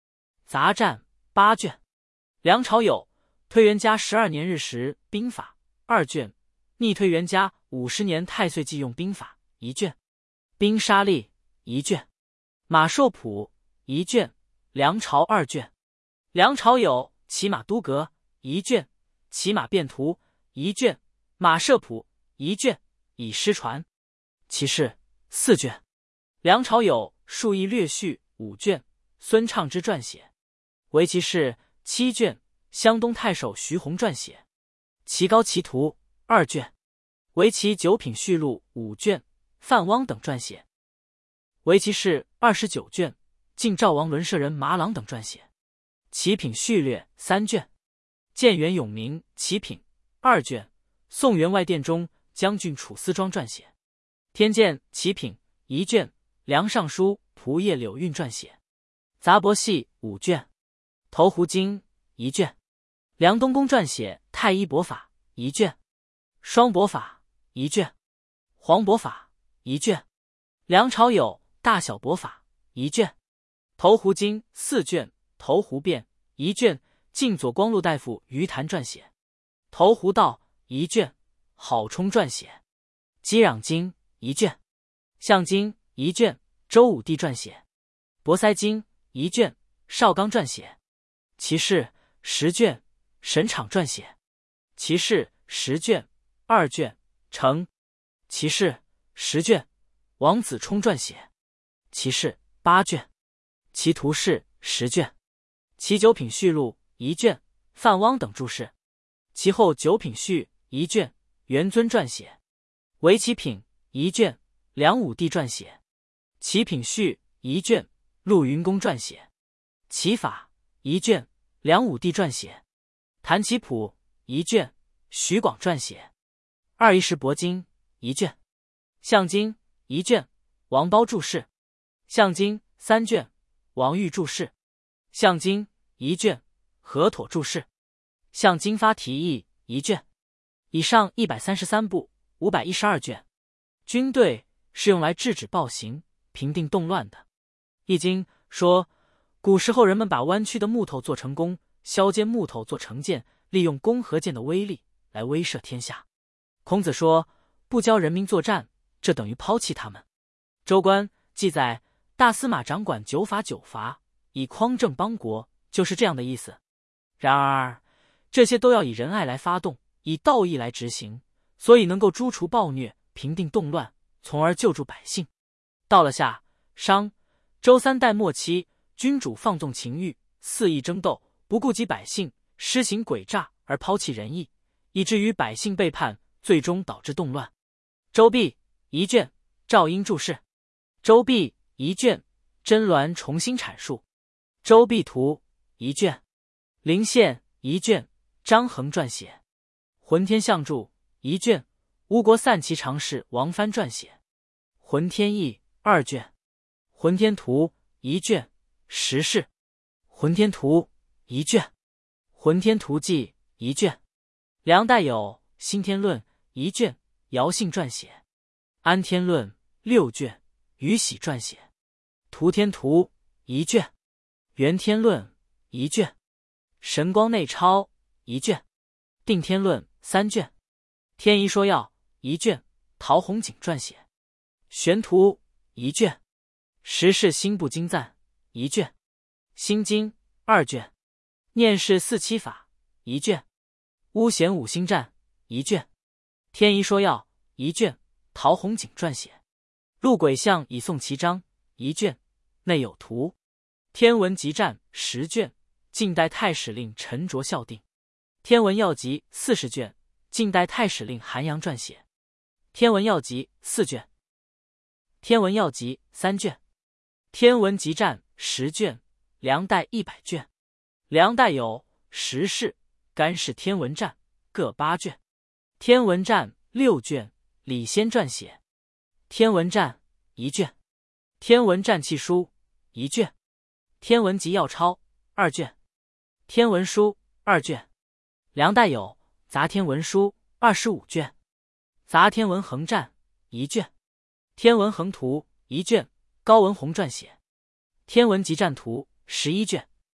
杂战8卷。梁朝有推元嘉12年日时兵法2卷，逆推元嘉50年太岁纪用兵法1卷，兵杀历1卷，马寿谱1卷，梁朝2卷。梁朝有骑马都阁1卷，骑马变图1卷，马射谱1卷，以失传。其事4卷。梁朝有述异略序5卷，孙畅之撰写。围棋事7卷，湘东太守徐弘撰写。棋高棋图2卷。围棋九品序录5卷，范汪等撰写。围棋事29卷，晋赵王伦舍人马朗等撰写。棋品序略3卷。建元永明棋品2卷，宋员外殿中将军楚思庄撰写。天监棋品1卷，梁尚书仆射柳运撰写。杂博戏5卷。投壶经1卷。梁东公撰写太医博法1卷，双博法1卷，黄博法1卷。梁朝有大小博法1卷。投壶经4卷，投壶变1卷，晋左光禄大夫于谭撰写。投壶道1卷，郝冲撰写。击壤经1卷，象经1卷，周武帝撰写。博塞经1卷，邵刚撰写。棋事10卷，沈昶撰写。棋事10卷2卷，成。棋事10卷，王子充撰写。棋事8卷。棋图事10卷。棋九品序录1卷，范汪等注释。其后九品序1卷，元尊撰写。围棋品1卷，梁武帝撰写。棋品序1卷，陆云公撰写。棋法1卷，梁武帝撰写。弹棋谱1卷，徐广撰写。二一石帛经1卷。象经1卷，王褒注释。象经3卷，王玉注释。象经1卷，何妥注释。象经发题意1卷。以上133部512卷。军队是用来制止暴行、平定动乱的。易经说，古时候人们把弯曲的木头做成弓，削尖木头做成箭，利用弓和箭的威力来威慑天下。孔子说，不教人民作战，这等于抛弃他们。周官记载，大司马掌管9法9罚，以匡正邦国，就是这样的意思。然而这些都要以仁爱来发动，以道义来执行，所以能够诛除暴虐，平定动乱，从而救助百姓。到了夏、商、周3代末期，君主放纵情欲，肆意争斗，不顾及百姓，施行诡诈而抛弃仁义，以至于百姓背叛，最终导致动乱。周必1卷，赵英注释。周必1卷，甄鸾重新阐述。周必图1卷。临县1卷，张衡撰写。浑天象注1卷，吴国散骑常侍王藩撰写。浑天意2卷。浑天图1卷，时事。浑天图1卷。浑天图记1卷。梁代有新天论1卷，姚信撰写。安天论6卷，于喜撰写。图天图1卷。元天论1卷。神光内钞1卷。定天论3卷。天仪说要1卷，陶弘景撰写。玄图1卷。时事新部经赞1卷。心经2卷。念事4七法1卷。巫咸五星战1卷。天仪说要1卷，陶弘景撰写。陆轨象以宋其章1卷，内有图。天文集战10卷，晋代太史令陈卓校订。天文要集40卷，晋代太史令韩阳撰写。天文要集4卷。天文要集3卷。天文集战10卷，梁代100卷。梁代有时事、干事天文战各8卷。天文战6卷，李先撰写。天文战1卷。天文战气书1卷。天文集要钞2卷。天文书2卷。梁代有杂天文书25卷。杂天文横战1卷。天文横图1卷，高文宏撰写。天文集战图11卷。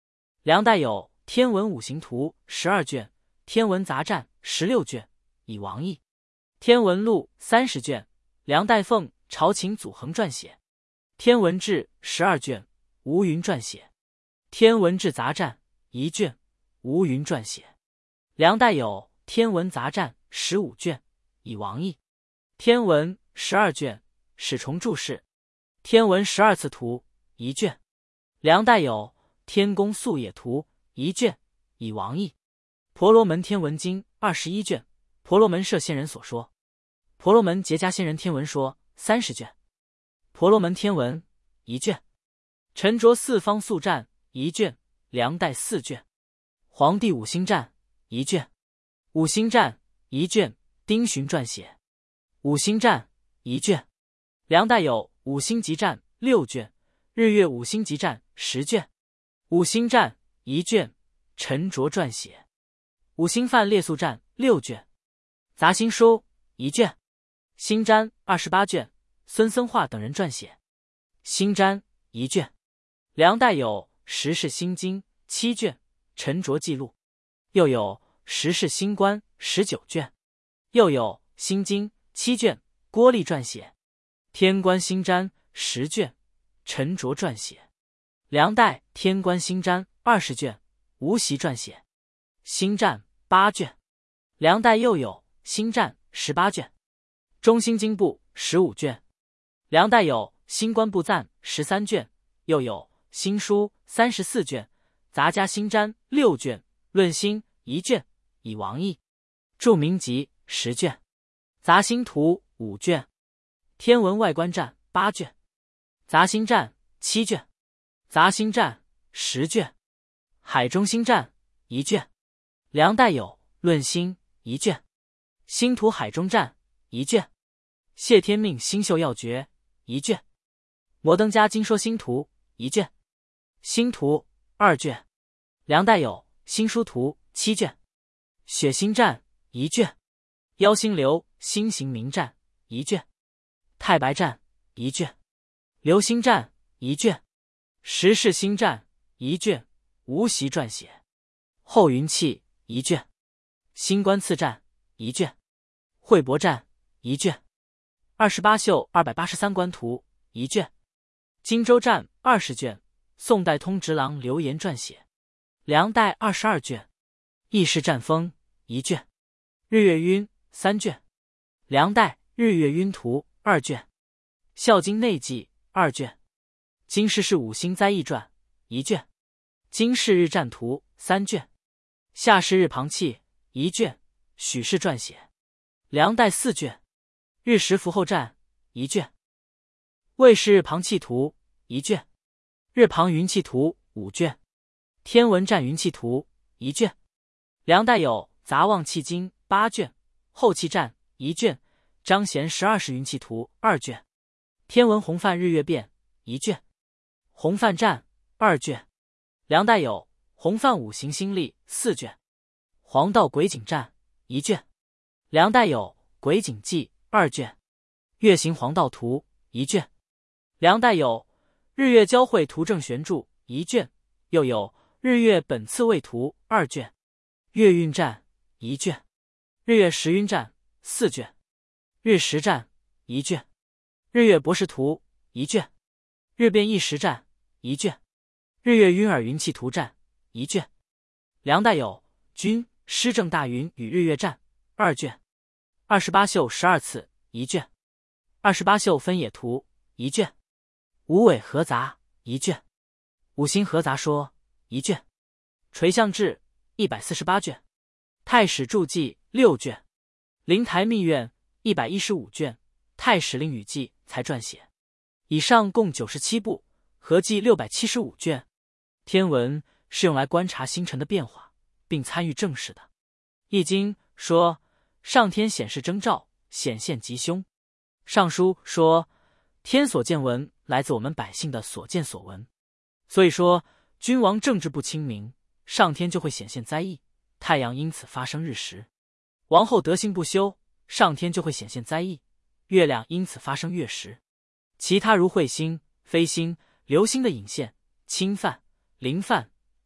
梁代有《天文五行图》12卷，《天文杂战》16卷，以王毅。《天文录》30卷，梁代凤、朝秦祖恒撰写。《天文志》12卷，吴云撰写。《天文志杂战》1卷，吴云撰写。梁代有《天文杂战》15卷，以王毅。《天文》12卷，史崇注释。《天文12次图》1卷。梁代有《天宫宿野图》1卷，以王毅。《婆罗门天文经》21卷，婆罗门摄仙人所说。《婆罗门结跏仙人天文说》30卷。《婆罗门天文》1卷。沉着四方速战1卷，梁代4卷。黄帝五星战1卷。五星战1卷，丁循撰写。五星战1卷。梁代有五星级战6卷，日月五星级战10卷。五星战1卷，陈卓撰写。五星犯列宿战6卷。杂星书1卷。星占28卷，孙僧化等人撰写。星占1卷。梁代有《十世星经》7卷，陈卓记录。又有《十世星官》19卷。又有《星经》7卷，郭立撰写。天官星占10卷，陈卓撰写。梁代《天官星占》20卷，吴习撰写。星战8卷。梁代又有《星战》18卷。中星经部15卷。梁代有《星官部赞》13卷，又有《星书》34卷，杂家星占6卷，论星1卷，以王毅。著名集10卷。杂星图5卷。天文外观战8卷。杂星战7卷。杂星战10卷。海中星战1卷。梁代有《论星》1卷。星图海中战1卷。谢天命星宿要诀1卷。摩登家经说星图1卷。星图2卷。梁代有《星书图》7卷。血星战1卷。妖星流星行明战1卷。太白战1卷。流星战1卷。十世星战1卷，吴习撰写。后云气1卷。星官次战1卷。惠伯战1卷。28宿283官图1卷。荆州战20卷，宋代通直郎刘言撰写。梁代22卷。议事战风1卷。日月晕3卷。梁代日月晕图2卷。孝经内记2卷。经世是五星灾异传1卷。经世日战图3卷。夏世日旁气1卷，许氏撰写。梁代4卷。日食伏后战1卷。魏氏日旁气图1卷。日旁云气图5卷。天文战云气图1卷。梁代有杂望气经8卷，后气战1卷，张贤12世云气图2卷。天文洪范日月变1卷。洪范战2卷。梁代有洪范五行星历4卷。黄道癸井战1卷。梁代有癸井记2卷。月行黄道图1卷。梁代有日月交汇图正玄注1卷，又有日月本次位图2卷。月运战1卷。日月时晕战4卷。日食战1卷。日月博士图1卷。日变异时战1卷。日月晕耳云气图战1卷。梁代有军师正大云与日月战2卷。28宿12次1卷。28宿分野图1卷。五尾合杂1卷。五行合杂说1卷。垂象志148卷。太史注记6卷。灵台密院115卷，太史令语记才撰写。以上共97部，合计675卷。天文是用来观察星辰的变化，并参与政事的。易经说上天显示征兆，显现吉凶。尚书说天所见闻来自我们百姓的所见所闻。所以说君王政治不清明，上天就会显现灾异，太阳因此发生日食；王后德行不修，上天就会显现灾异，月亮因此发生月食。其他如彗星、飞星、流星的引现、侵犯、临犯，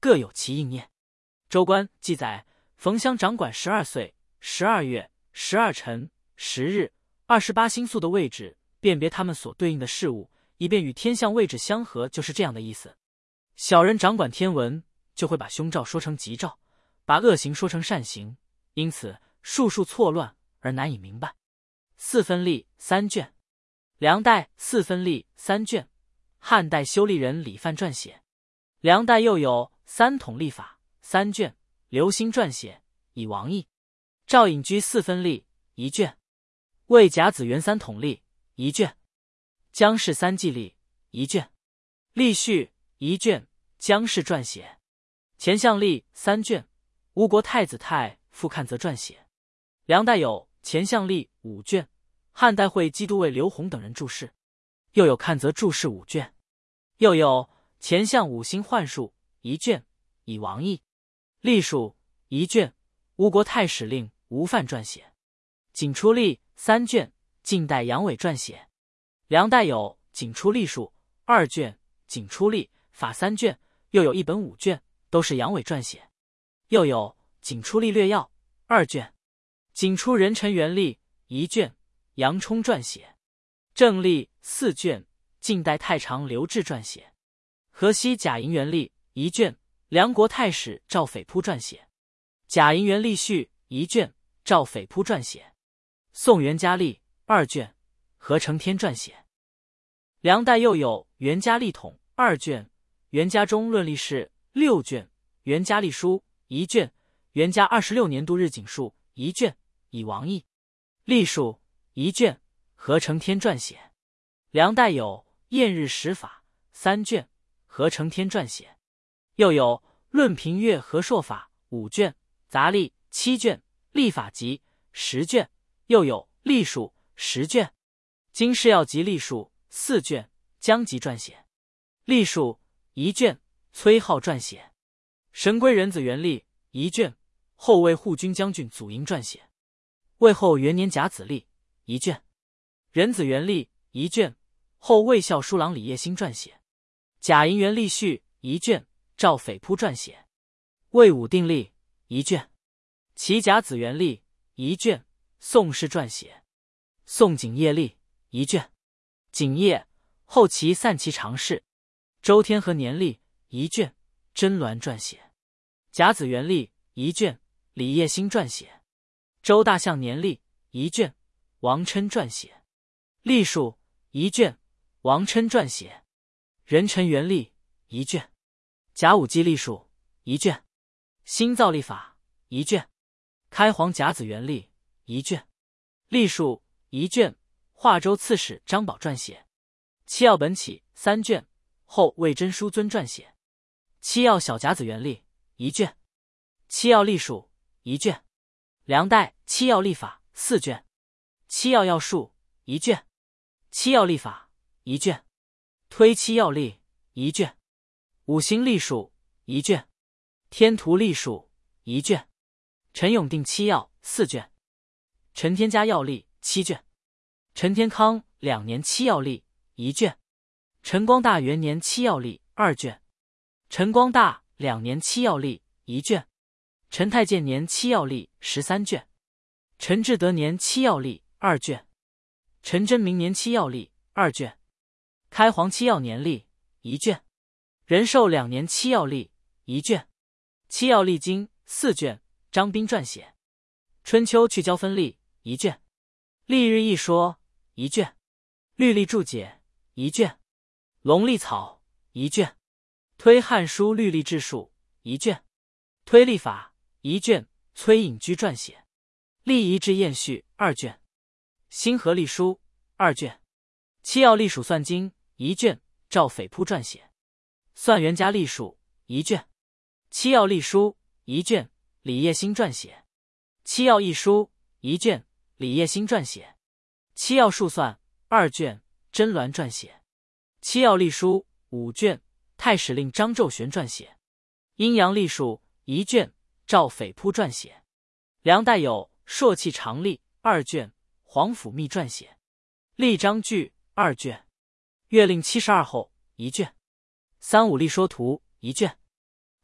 各有其应验。周官记载，冯乡掌管12岁12月12辰10日28星宿的位置，辨别他们所对应的事物，以便与天象位置相合，就是这样的意思。小人掌管天文，就会把凶兆说成吉兆，把恶行说成善行，因此术数错乱而难以明白。四分历3卷，梁代四分历3卷，汉代修历人李范撰写。梁代又有三统历法3卷，刘歆撰写，以王毅。赵隐居四分历1卷，魏甲子元三统历1卷，姜氏三纪历1卷，历序1卷，姜氏撰写。前相历3卷，吴国太子太傅看则撰写。梁代有前相历5卷，汉代会基督卫刘弘等人注释，又有看则注释5卷，又有前相五星幻术1卷，以王毅。历数1卷，吴国太史令吴范撰写。景初历3卷，晋代杨伟撰写。梁代有景初历数2卷，景初历法3卷，又有一本5卷，都是杨伟撰写。又有景初历略要2卷，景初壬辰元历1卷，杨冲撰写。正历4卷，晋代太常刘志撰写。河西甲寅元历1卷，梁国太史赵斐扑撰写。甲寅元历序1卷，赵斐扑撰写。宋元嘉历2卷，何承天撰写。梁代又有元嘉历统2卷，元嘉中论历事6卷，元嘉历书1卷，元嘉26年度日景数1卷，以王毅。历数1卷，何承天撰写。梁代有验日时法3卷，何承天撰写。又有论平月和朔法5卷，杂历7卷，历法集10卷，又有历数10卷。经世要集历数4卷，姜吉撰写。历数1卷，崔浩撰写。神龟壬子元历1卷，后卫护军将军祖营撰写。魏后元年甲子历1卷，壬子元历1卷，后卫校书郎李业兴撰写。甲寅元历序1卷，赵斐扑撰写。魏武定历1卷，齐甲子元历1卷，宋氏撰写。宋景业历1卷，景业后齐散骑常侍。周天和年历1卷，甄鸾撰写。甲子元历1卷，李业兴撰写。周大象年历1卷，王琛撰写。历数1卷，王琛撰写。壬辰元历1卷，甲午季历数1卷，新造历法1卷，开皇甲子元历1卷，历数1卷，华州刺史张宝撰写。七要本起3卷，后魏真书尊撰写。七要小甲子元历1卷，七要历数1卷。梁代七要历法4卷，七要要术1卷，七要历法1卷，推七要历1卷，五行历数1卷，天图历数1卷，陈永定七要4卷，陈天嘉要历7卷，陈天康2年七要历1卷，陈光大元年七要历2卷，陈光大2年七要历1卷，陈太监年七要历13卷，陈志德年七要历2卷，陈真明年七要历2卷，开皇七要年历1卷，仁寿2年七要历1卷，七要历经4卷，张彬撰写。春秋去交分历1卷，历日一说1卷，律历注解1卷，龙历草1卷，推汉书律历志数1卷，推历法1卷，崔隐居撰写。历仪志验序2卷，新和历书2卷，七要历数算经1卷，赵斐扑撰写。算元嘉历数1卷，七要历书1卷，李业兴撰写。七要一书1卷，李业兴撰写。七要数算2卷，甄鸾撰写。七要历书5卷，太史令张昼玄撰写。阴阳历数1卷，赵斐扑撰写。梁代有朔气长历2卷，皇甫谧撰写。历章句2卷，月令72候1卷，三五历说图1卷，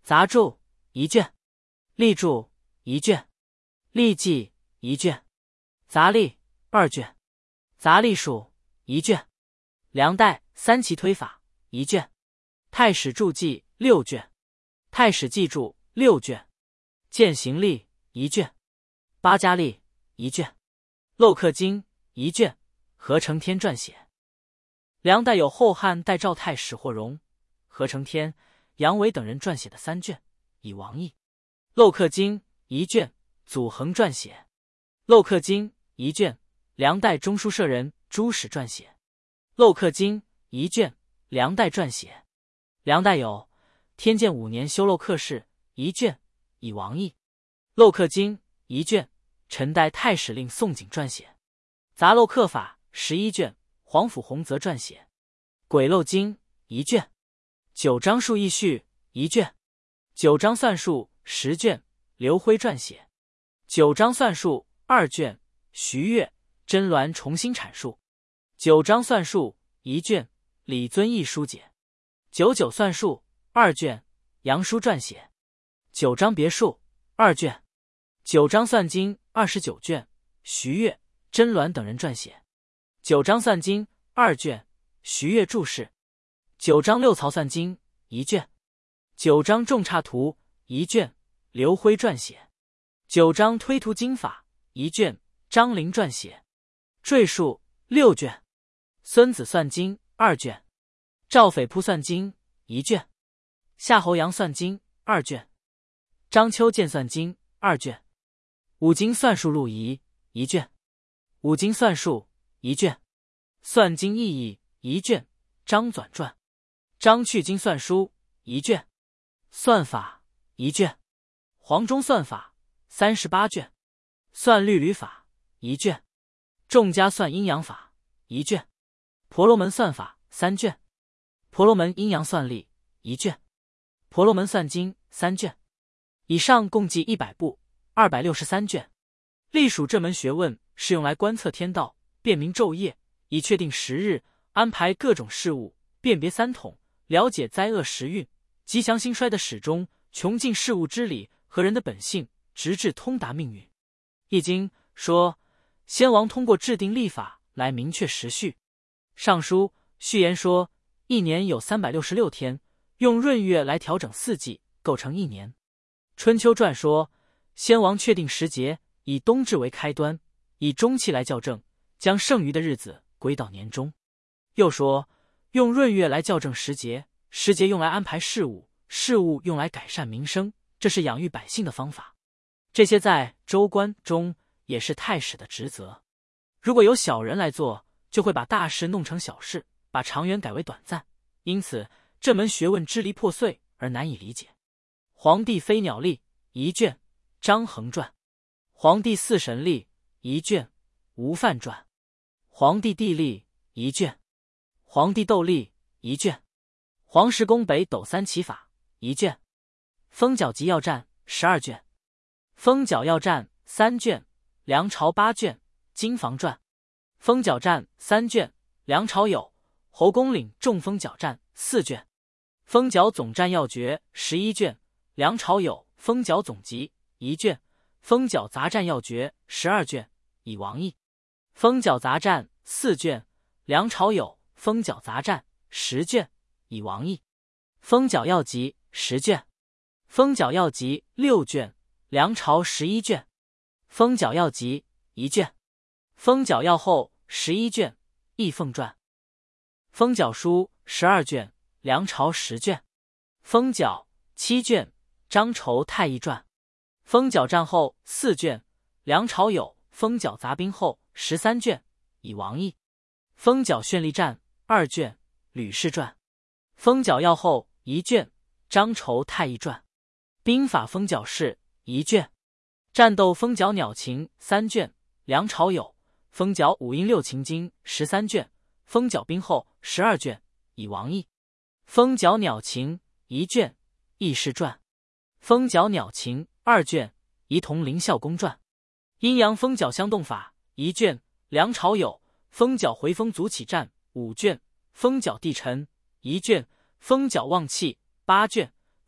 杂著一卷，隶著一卷，隶记一卷，杂历2卷，杂历数一卷，梁代三奇推法一卷，太史注记6卷，太史记注6卷，践行历一卷，八家历一卷，镂刻经一卷，何承天撰写。梁代有后汉代赵太史霍荣、何承天、杨伟等人撰写的3卷，以王译。镂刻经一卷，祖恒撰写。镂刻经一卷，梁代中书舍人朱史撰写。镂刻经一卷，梁代撰写。梁代有天监5年修镂刻事一卷，以王译。镂刻经一卷，陈代太史令宋璟撰写。杂镂刻法11卷，黄甫洪则撰写。轨镂经一卷，九章数义序一卷，九章算术10卷，刘辉撰写。九章算术2卷，徐悦、甄鸾重新阐述。九章算术1卷，李遵义疏解。九九算术2卷，杨舒撰写。九章别数2卷，九章算经29卷，徐悦、甄鸾等人撰写。九章算经2卷，徐悦注释。九章六曹算经1卷，九章重差图1卷，刘辉撰写。九章推图经法1卷，张陵撰写。赘述6卷，孙子算经2卷，赵匪铺算经1卷，夏侯阳算经2卷，张丘鉴算经2卷，五经算术录仪1卷，五经算术1卷，算经意义1卷，张纂传。张去经算书1卷，算法1卷，黄忠算法38卷，算律吕法1卷，众家算阴阳法1卷，婆罗门算法3卷，婆罗门阴阳算例1卷，婆罗门算经3卷。以上共计100部，263卷。历数这门学问是用来观测天道，辨明昼夜，以确定时日，安排各种事物，辨别三统，了解灾厄时运，吉祥兴衰的始终，穷尽事物之理和人的本性，直至通达命运。易经说，先王通过制定历法来明确时序。尚书序言说，一年有366天，用闰月来调整4季，构成一年。春秋传说，先王确定时节，以冬至为开端，以中气来校正，将剩余的日子归到年中。又说，用闰月来校正时节，时节用来安排事物，事物用来改善民生，这是养育百姓的方法。这些在州官中也是太史的职责。如果有小人来做，就会把大事弄成小事，把长远改为短暂，因此这门学问支离破碎而难以理解。黄帝飞鸟历1卷，张衡传。黄帝四神历1卷，吴范传。黄帝地历1卷，黄帝斗历1卷，黄石公北斗三奇法1卷，风角集要战12卷，风角要战3卷，梁朝8卷，金房传。风角战3卷，梁朝有侯公岭中风角战4卷，风角总战要诀11卷，梁朝有风角总集1卷，风角杂战要诀12卷，以王译。风角杂战4卷，梁朝有风角杂战10卷，以王译。风角要集10卷，风角要集6卷，梁朝11卷，风角要集1卷，风角要后11卷，义凤传。风角书12卷，梁朝10卷，风角7卷，张筹太医传。风角战后4卷，梁朝有风角杂兵后13卷，以王译。风角绚丽战2卷，吕氏传。风角要后1卷，张筹太医传。兵法风角事1卷，战斗风角鸟禽3卷，梁朝有风角五阴六禽经13卷，风角兵后12卷，以王译。风角鸟禽1卷，义氏传。风角鸟禽2卷，仪同林孝公传。阴阳风角相动法1卷，梁朝有风角回风卒起战5卷，风角地沉1卷，风角旺气8卷，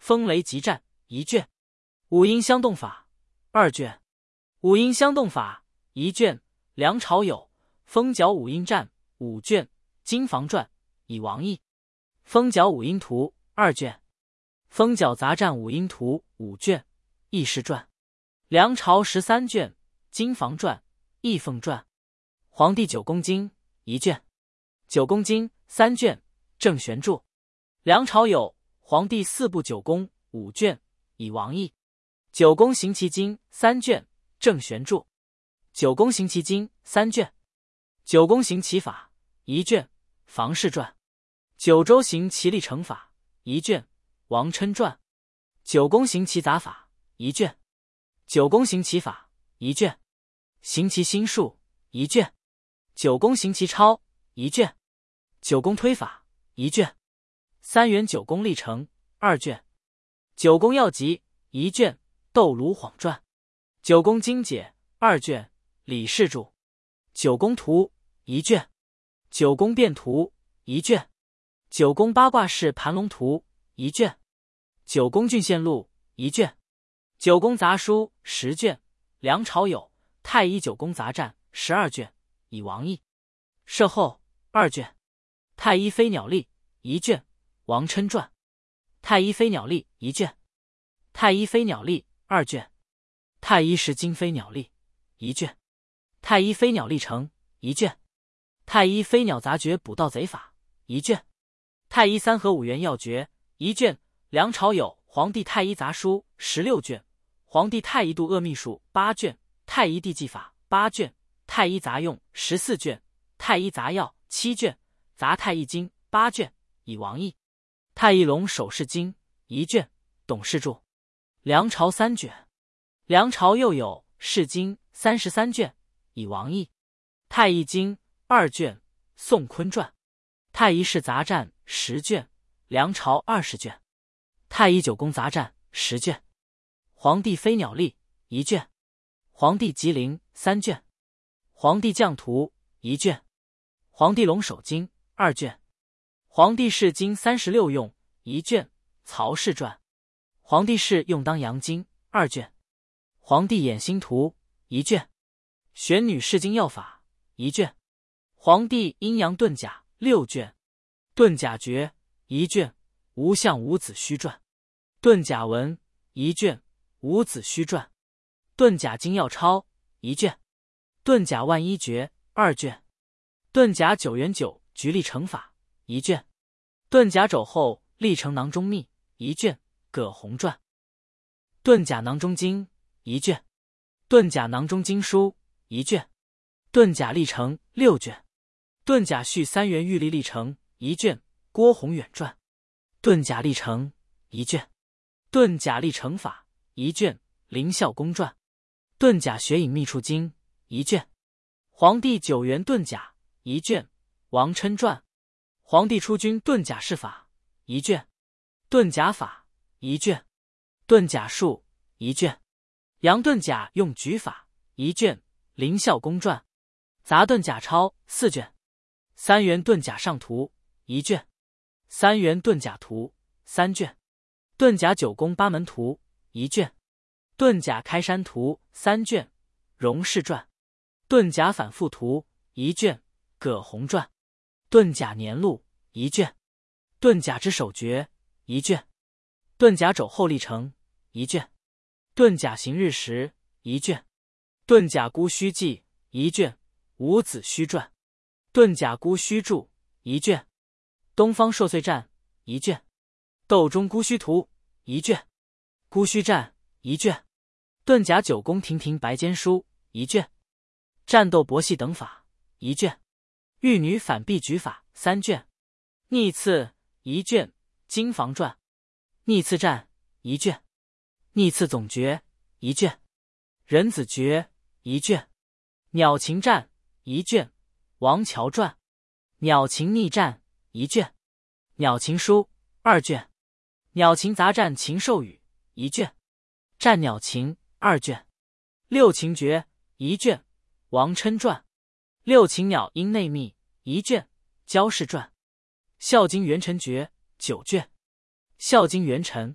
风雷急战一卷，五阴相动法2卷，五阴相动法1卷，梁朝有风角五阴战5卷，金房传以王毅，风角五阴图2卷，风角杂战五阴图5卷，义士传，梁朝13卷，金房传，义凤传，皇帝九宫经1卷，九宫经3卷，郑玄著，梁朝有皇帝4部九宫5卷，以王毅，九宫行奇经3卷，郑玄著，九宫行奇经3卷，九宫行奇法1卷，房氏传，九州行奇历程法1卷，王琛传，九宫行奇杂法1卷，九宫行奇法1卷，行奇心术1卷，九宫行奇超1卷，九宫推法1卷，三元九宫历程2卷，九宫要籍1卷，斗卢晃传，九宫精解2卷，李氏著，九宫图1卷，九宫变图1卷，九宫八卦式盘龙图1卷，九宫郡县录1卷，九宫杂书10卷，梁朝有太医九宫杂战12卷，以王毅，射后2卷，太医飞鸟历1卷，王琛传，太医飞鸟历1卷，太医飞鸟历2卷，太医石经飞鸟历1卷，太医飞鸟历程1卷，太医飞鸟杂诀捕盗贼法1卷，太医三合五元要诀1卷，梁朝有皇帝太医杂书16卷，皇帝太医度恶秘术8卷，太医地纪法8卷，太医杂用14卷，太医杂药7卷，杂太医经8卷，以王毅，太医龙首饰经1卷，董氏著，梁朝3卷，梁朝又有释经33卷，以王毅，太医经2卷，宋坤传，太医氏杂战10卷，梁朝20卷，太医九宫杂战10卷，皇帝飞鸟历1卷，皇帝吉灵3卷，皇帝将图1卷，皇帝龙首经2卷，皇帝释经36用1卷，曹氏传，皇帝释用当阳经2卷，皇帝衍星图1卷，玄女释经要法1卷，皇帝阴阳遁甲6卷，遁甲诀1卷，无相五子虚传，遁甲文1卷，五子虚传，遁甲经要抄1卷，遁甲万一诀2卷，遁甲九元九局历程法1卷，遁甲肘后历程囊中秘1卷，葛洪传，遁甲囊中经1卷，遁甲囊中经书1卷，遁甲历程6卷，遁甲续三元玉历历程1卷，郭宏远传，遁甲历程1卷，遁甲历程法1卷，林孝公传，遁甲学隐秘处经1卷，皇帝九元遁甲1卷，王琛传，皇帝出军遁甲释法1卷，遁甲法1卷，遁甲术1卷，杨遁甲用举法1卷，林孝公传，杂遁甲抄4卷，三元遁甲上图1卷，三元遁甲图3卷，遁甲九宫八门图1卷，遁甲开山图3卷，荣氏传，遁甲反复图1卷，葛洪传，遁甲年录1卷，遁甲之首诀1卷，遁甲肘后历程1卷，遁甲行日时1卷，遁甲孤虚记1卷，五子虚传，遁甲孤虚注1卷，东方朔岁战1卷，斗中孤虚图1卷，孤虚战1卷，遁甲九宫亭亭白笺书1卷，战斗博戏等法1卷，玉女反壁举法3卷，逆刺1卷，金房传，逆刺战1卷，逆刺总诀1卷，人子诀1卷，鸟禽战1卷，王乔传，鸟禽逆战1卷，鸟禽书2卷，鸟禽杂战禽兽语1卷，战鸟禽2卷，六禽诀1卷，王琛传，六禽鸟音内秘1卷，焦氏传，孝经元辰诀9卷，孝经元辰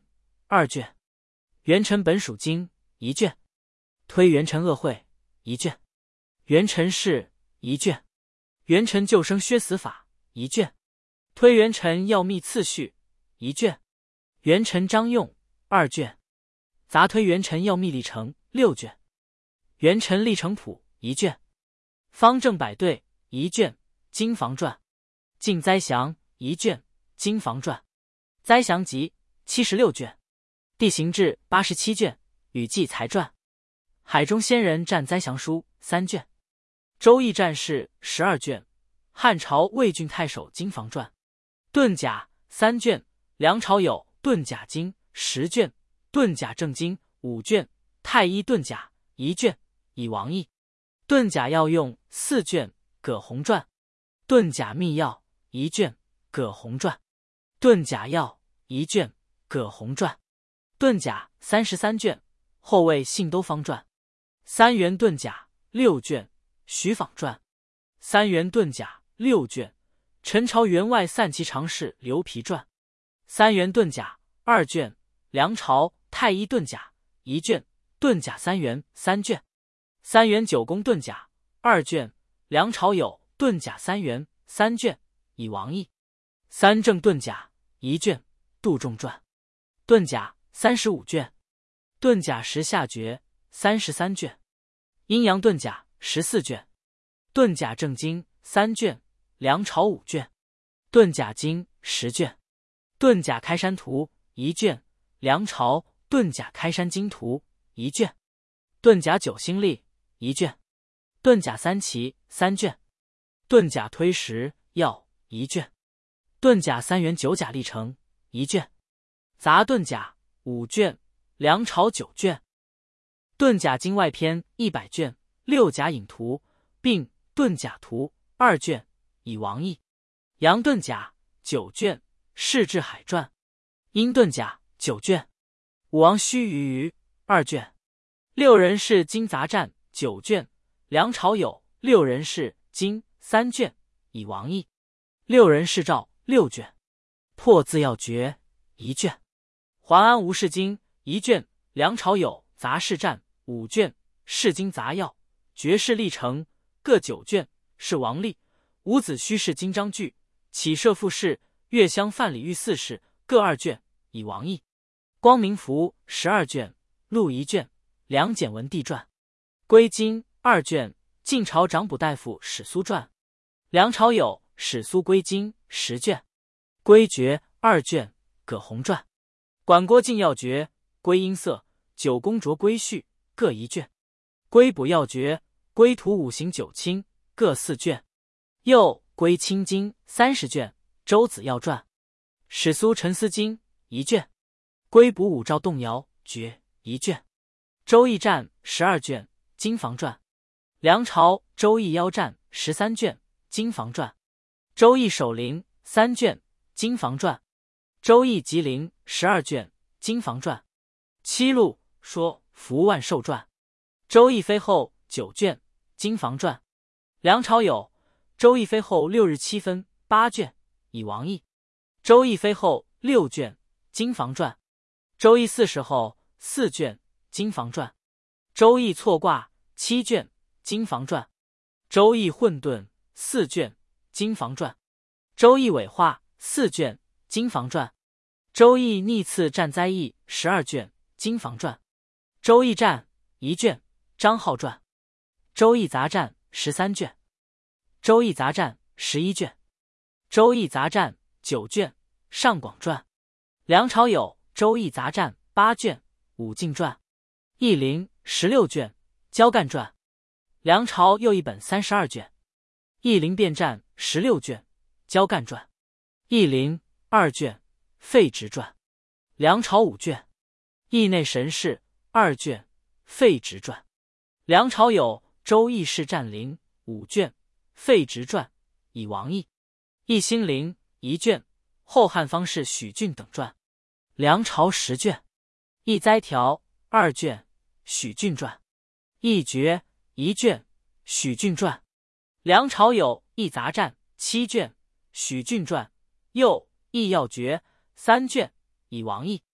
2卷，元辰本属经1卷，推元辰恶会1卷，元辰事1卷，元辰救生削死法1卷，推元辰要秘次序1卷，元辰章用2卷，杂推元辰要秘历程6卷，元辰历程谱1卷，方正百对1卷，经房传，晋灾祥1卷，经房传，灾祥集76卷，地形志87卷，雨季才传，海中仙人战灾祥书3卷，周易战事12卷，汉朝魏郡太守经房传，遁甲3卷，梁朝有遁甲经10卷，遁甲正经5卷，太医遁甲1卷，以王义，遁甲要用4卷，葛洪传，遁甲秘要1卷，葛洪传，遁甲要1卷，葛洪传，遁甲33卷，后魏信都方传，三元遁甲6卷，徐舫传，三元遁甲6卷，陈朝员外散骑常侍刘皮传，三元遁甲2卷，梁朝太医遁甲1卷，遁甲三元3卷，三元九公遁甲2卷，梁朝有遁甲三元3卷，以王义，三正遁甲1卷，杜仲传，遁甲35卷，遁甲时下诀33卷，阴阳遁甲14卷，遁甲正经3卷，梁朝5卷，遁甲经10卷，遁甲开山图1卷，梁朝遁甲开山经图1卷，遁甲九星历1卷，遁甲三奇3卷，遁甲推石要1卷，遁甲三元九甲历程1卷，杂遁甲5卷，梁朝9卷，遁甲经外篇100卷，六甲引图，并遁甲图2卷，以王义，阳遁甲9卷，释志海传，阴遁甲9卷，武王须臾2卷，六人氏经杂战9卷，梁朝有六人氏经3卷，以王义，六人氏诏6卷，破字要诀1卷，华安无事经1卷，梁朝有杂事战5卷，释经杂要绝世历程各9卷，是王立伍子胥氏经章句，启设复士月香范礼御4世各2卷，以王义，光明符12卷，录1卷，梁简文帝传，归经2卷，晋朝长补大夫史苏传，梁朝有史苏归经10卷，归诀2卷，葛洪传，管郭靖要诀，归音色九公卓归序各1卷，归补要诀，归图五行九卿各4卷，又归清经30卷，周子要传，史苏沉思经1卷，归补五诏动摇诀1卷，周易战12卷，经房传，梁朝周易腰战13卷，经房传，周易守灵3卷，经房传，周易吉灵12卷，经房传，七录说福万寿传，周易飞后9卷，经房传，梁朝有周易飞后6日7分8卷，以王义，周易飞后6卷，经房传，周易40后4卷，经房传，周易错卦7卷，经房传，周易混沌4卷，经房传，周易伪化4卷，经房传，周易逆次战灾易12卷，经房传，周易战1卷，张浩传，周易杂战13卷，周易杂战11卷，周易杂战9卷，上广传，梁朝有周易杂战8卷，武进传，易灵16卷，焦干传，梁朝又一本32卷，易灵辩战16卷，焦干传，易灵2卷，废直传，梁朝5卷，易内神事2卷，废直传，梁朝有周易士战灵5卷，废直传，以王义，易兴灵1卷，后汉方士许俊等传，梁朝10卷，易灾条2卷，许俊传，易诀1卷，许俊传，梁朝有易杂战7卷，许俊传，又易要诀3卷，以王义，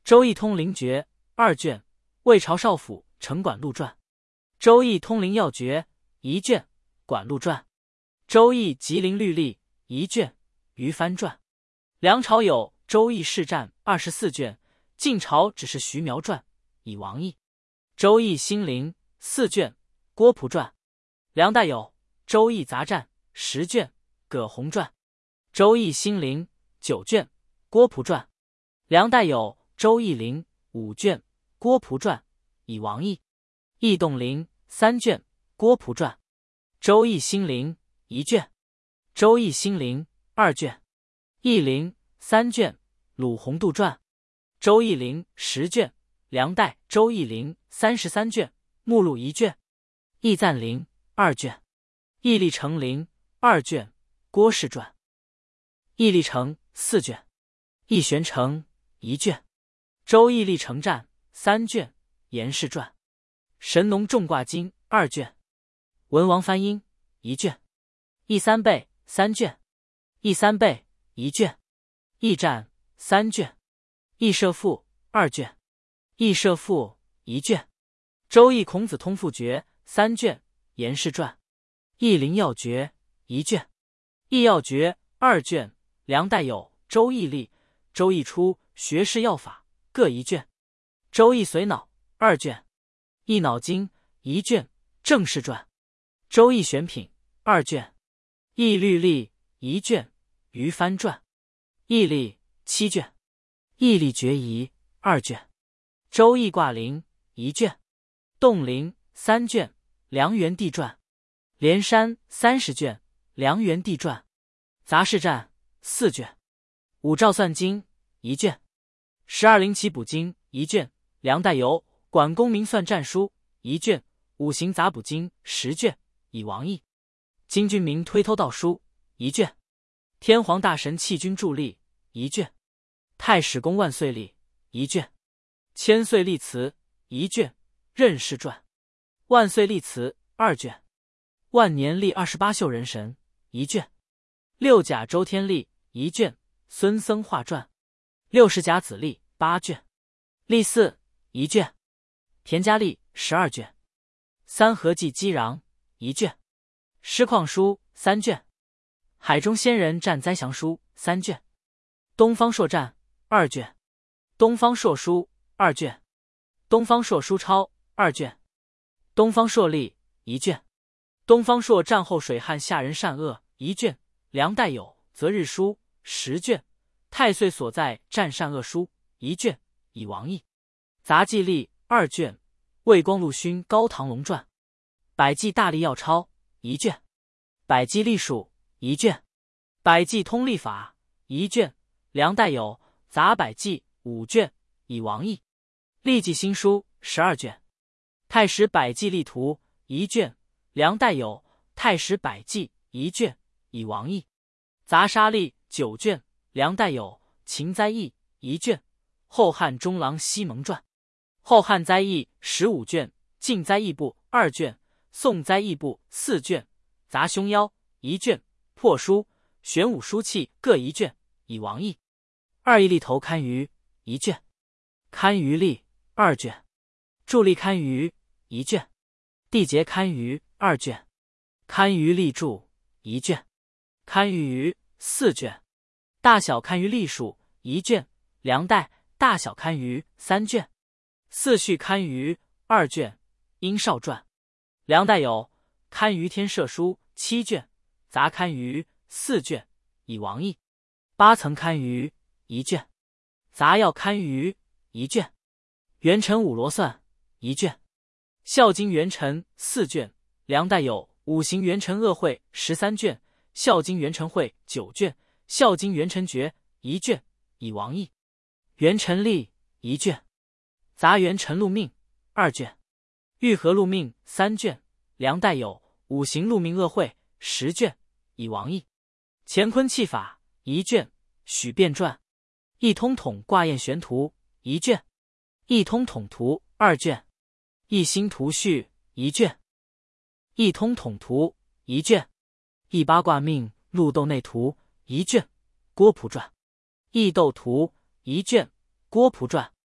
周易通灵诀2卷，魏朝少府城管路传。周易通灵要诀1卷，管路传。周易吉林律历1卷，于藩传。梁朝有周易释战24卷，晋朝只是徐苗传，以王毅。周易兴灵4卷，郭璞传。梁代有周易杂战10卷，葛洪传。周易兴灵9卷，郭璞传。梁代有周易灵5卷，郭璞传，以王毅。易动灵3卷，郭璞传。周易兴灵1卷，周易兴灵2卷。易灵3卷，鲁宏度传。周易灵10卷，梁代周易灵33卷，目录1卷。易赞灵2卷。易历成灵2卷，郭氏传。易历成4卷。易玄成1卷。周易历成战3卷，严氏传。神农众卦经2卷。文王翻音1卷。易三倍3卷。易三倍1卷。易战3卷。易射父2卷。易射父1卷。周易孔子通复诀3卷，严氏传。易灵要诀1卷。易要诀2卷，梁代有周易历、周易初学士要法各1卷。周易随脑2卷。易脑经1卷，正氏传。周易选品2卷。易律历1卷，于藩传。易历7卷。易历决疑2卷。周易卦灵1卷。动灵3卷，梁元帝传。连山30卷，梁元帝传。杂事战4卷。五兆算经1卷。12灵奇卜经1卷，梁代有管公明算战书1卷，五行杂卜经10卷，以王毅。金君明推偷盗书1卷。天皇大神弃君助力1卷。太史公万岁历1卷。千岁历辞1卷，任氏传。万岁历辞2卷。万年历28宿人神1卷。六甲周天历1卷，孙僧画传。60甲子历8卷。历4 1卷。田家历12卷。三合记击壤1卷。师旷书3卷。海中仙人战灾降书3卷。东方朔战2卷。东方朔书2卷。东方朔书抄2卷。东方朔历1卷。东方朔战后水旱下人善恶1卷，梁代有择日书10卷。太岁所在战善恶书1卷，以王毅。杂记历2卷，魏光禄勋高唐龙传。百纪大历要抄1卷。百纪历数1卷。百纪通历法1卷，梁代有杂百纪5卷，以王毅。历纪新书12卷。太史百纪历图1卷，梁代有太史百纪1卷，以王毅。杂杀历9卷，梁代有秦灾异1卷，后汉中郎西蒙传。后汉灾异15卷，晋灾异部2卷，宋灾异部4卷。杂凶妖1卷，破书、玄武书器各1卷，以王毅。二易历头堪舆1卷。堪舆历2卷。助历堪舆1卷。缔结堪舆2卷。堪舆历注1卷。堪舆4卷。大小堪舆历数1卷，梁代大小堪舆3卷。四序堪舆2卷，殷少传。梁代有堪舆天社书7卷，杂堪舆4卷，以王毅。八层堪舆1卷。杂要堪舆1卷。元辰五罗算1卷。孝经元辰4卷，梁代有五行元辰恶会13卷，孝经元辰会9卷，孝经元辰诀1卷，以王毅。元辰历1卷。杂元辰禄命2卷。玉和禄命3卷，梁代有五行禄命恶会10卷，以王毅。乾坤气法1卷，许变传。易通统卦验玄图1卷。易通统图2卷。易星图序1卷。易通统图1卷。易八卦命陆斗内图1卷，郭璞传。易斗图1卷，郭璞传。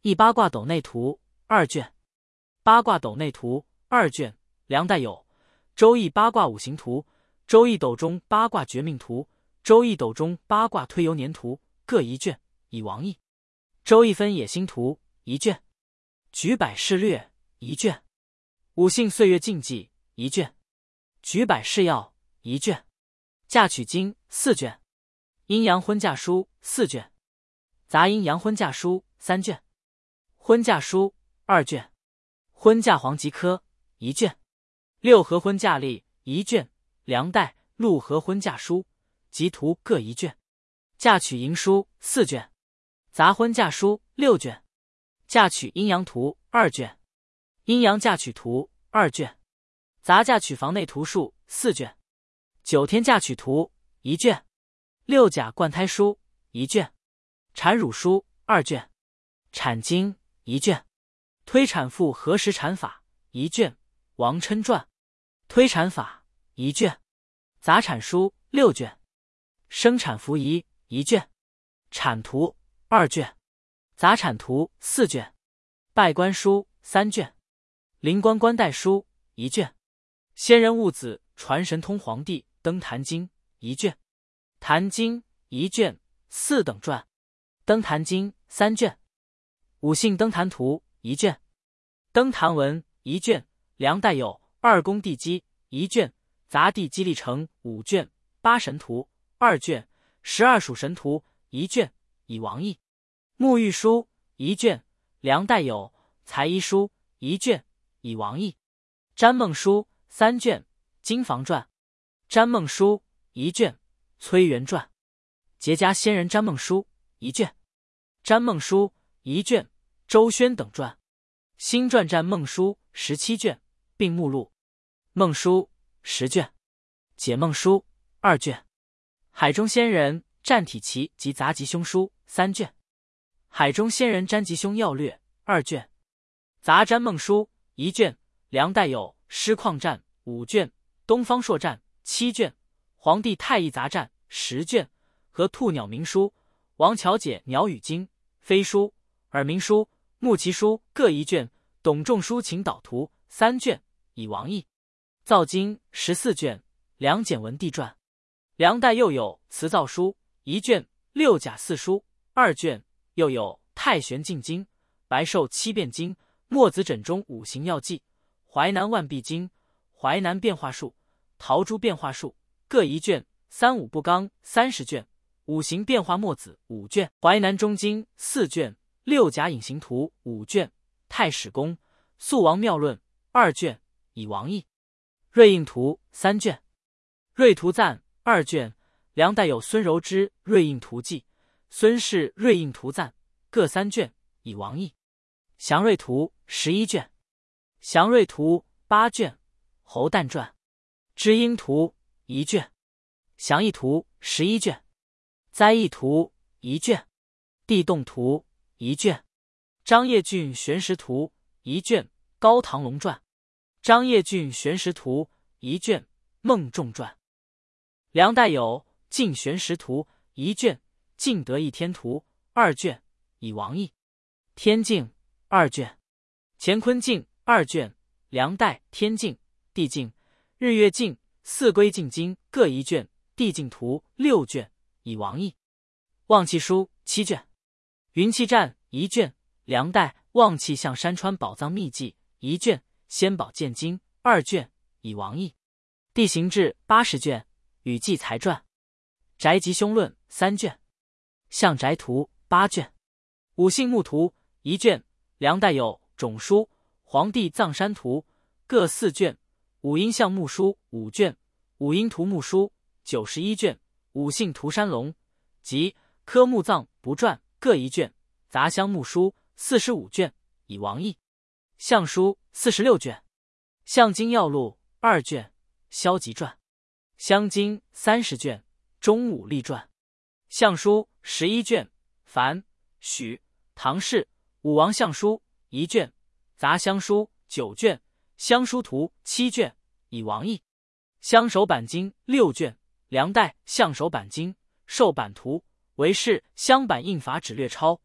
一八卦斗内图2卷，八卦斗内图2卷，梁代有周易八卦五行图、周易斗中八卦绝命图、周易斗中八卦推游年图各1卷，以王意。周易分野星图1卷，举百事略1卷，五姓岁月禁忌1卷，举百事要1卷，嫁娶经4卷，阴阳婚嫁书4卷，杂阴阳婚嫁书3卷，婚嫁书2卷，婚嫁黄吉科1卷，六合婚嫁历1卷，梁代陆合婚嫁书及图各1卷，嫁娶迎书4卷，杂婚嫁书6卷，嫁娶阴阳图2卷，阴阳嫁娶图2卷，杂嫁娶房内图数4卷，九天嫁娶图1卷，六甲灌胎书1卷，产乳书2卷，产经1卷，推产妇何时产法1卷，王琛传推产法1卷，杂产书6卷，生产服仪1卷，产图2卷，杂产图4卷，拜官书3卷，灵官官带书1卷，仙人戊子传神通皇帝登坛经1卷，坛经1卷4等传，登坛经3卷，五姓登坛图1卷，登坛文1卷，梁代有二宫地基1卷，杂地基历程5卷，八神图2卷，12属神图1卷，以王意。沐浴书1卷，梁代有才医书1卷，以王意。占梦书3卷，金房传，占梦书1卷，崔元传，结家仙人占梦书1卷，占梦书1卷，周宣等传，新传占梦书17卷，并目录，梦书10卷，解梦书2卷，海中仙人占体奇及杂吉凶书3卷，海中仙人占吉凶要略2卷，杂占梦书1卷，梁代有师旷占5卷，东方朔占7卷，皇帝太医杂占10卷，和兔鸟鸣书、王乔解鸟语经、飞书、耳鸣书、木奇书各1卷，董仲舒请导图3卷，以王意。造经14卷，梁简文帝传，梁代又有辞造书1卷，六甲四书2卷，又有太玄镜经、白寿七变经、墨子枕中五行要记、淮南万壁经、淮南变化术、陶朱变化术各1卷，三五不纲30卷，五行变化墨子5卷，淮南中经4卷，六甲隐形图5卷，太史公、肃王妙论2卷，以王意。瑞应图3卷，瑞图赞2卷，梁代有孙柔之瑞应图记、孙氏瑞应图赞各3卷，以王意。祥瑞图11卷，祥瑞图8卷，侯旦传，知音图1卷，祥义图11卷，灾异图1卷，地动图1卷，张掖郡玄石图1卷，高唐龙传，张掖郡玄石图1卷，孟仲传。梁代有晋玄石图1卷，晋德义天图2卷，以王意。天镜2卷，乾坤镜2卷，梁代天镜、地镜、日月镜、四归镜经各1卷，地镜图6卷，以王意。望气书7卷，云气战1卷，梁代望气象山川宝藏秘记1卷，仙宝剑经2卷，以王意。地形志80卷，雨季才传，宅吉凶论3卷，象宅图8卷，五姓木图1卷，梁代有种书、黄帝藏山图各4卷，五阴象木书5卷，五阴图木书91卷，五姓图山龙及科目藏不传各1卷，杂香木书45卷，以王意。象书46卷，象经要录2卷，萧吉传，香经30卷，中武历传，象书11卷，樊、许、唐氏、武王象书1卷，杂香书9卷，香书图7卷，以王意。香手板经6卷，梁代象手板经、授板图为是香板印法指略抄，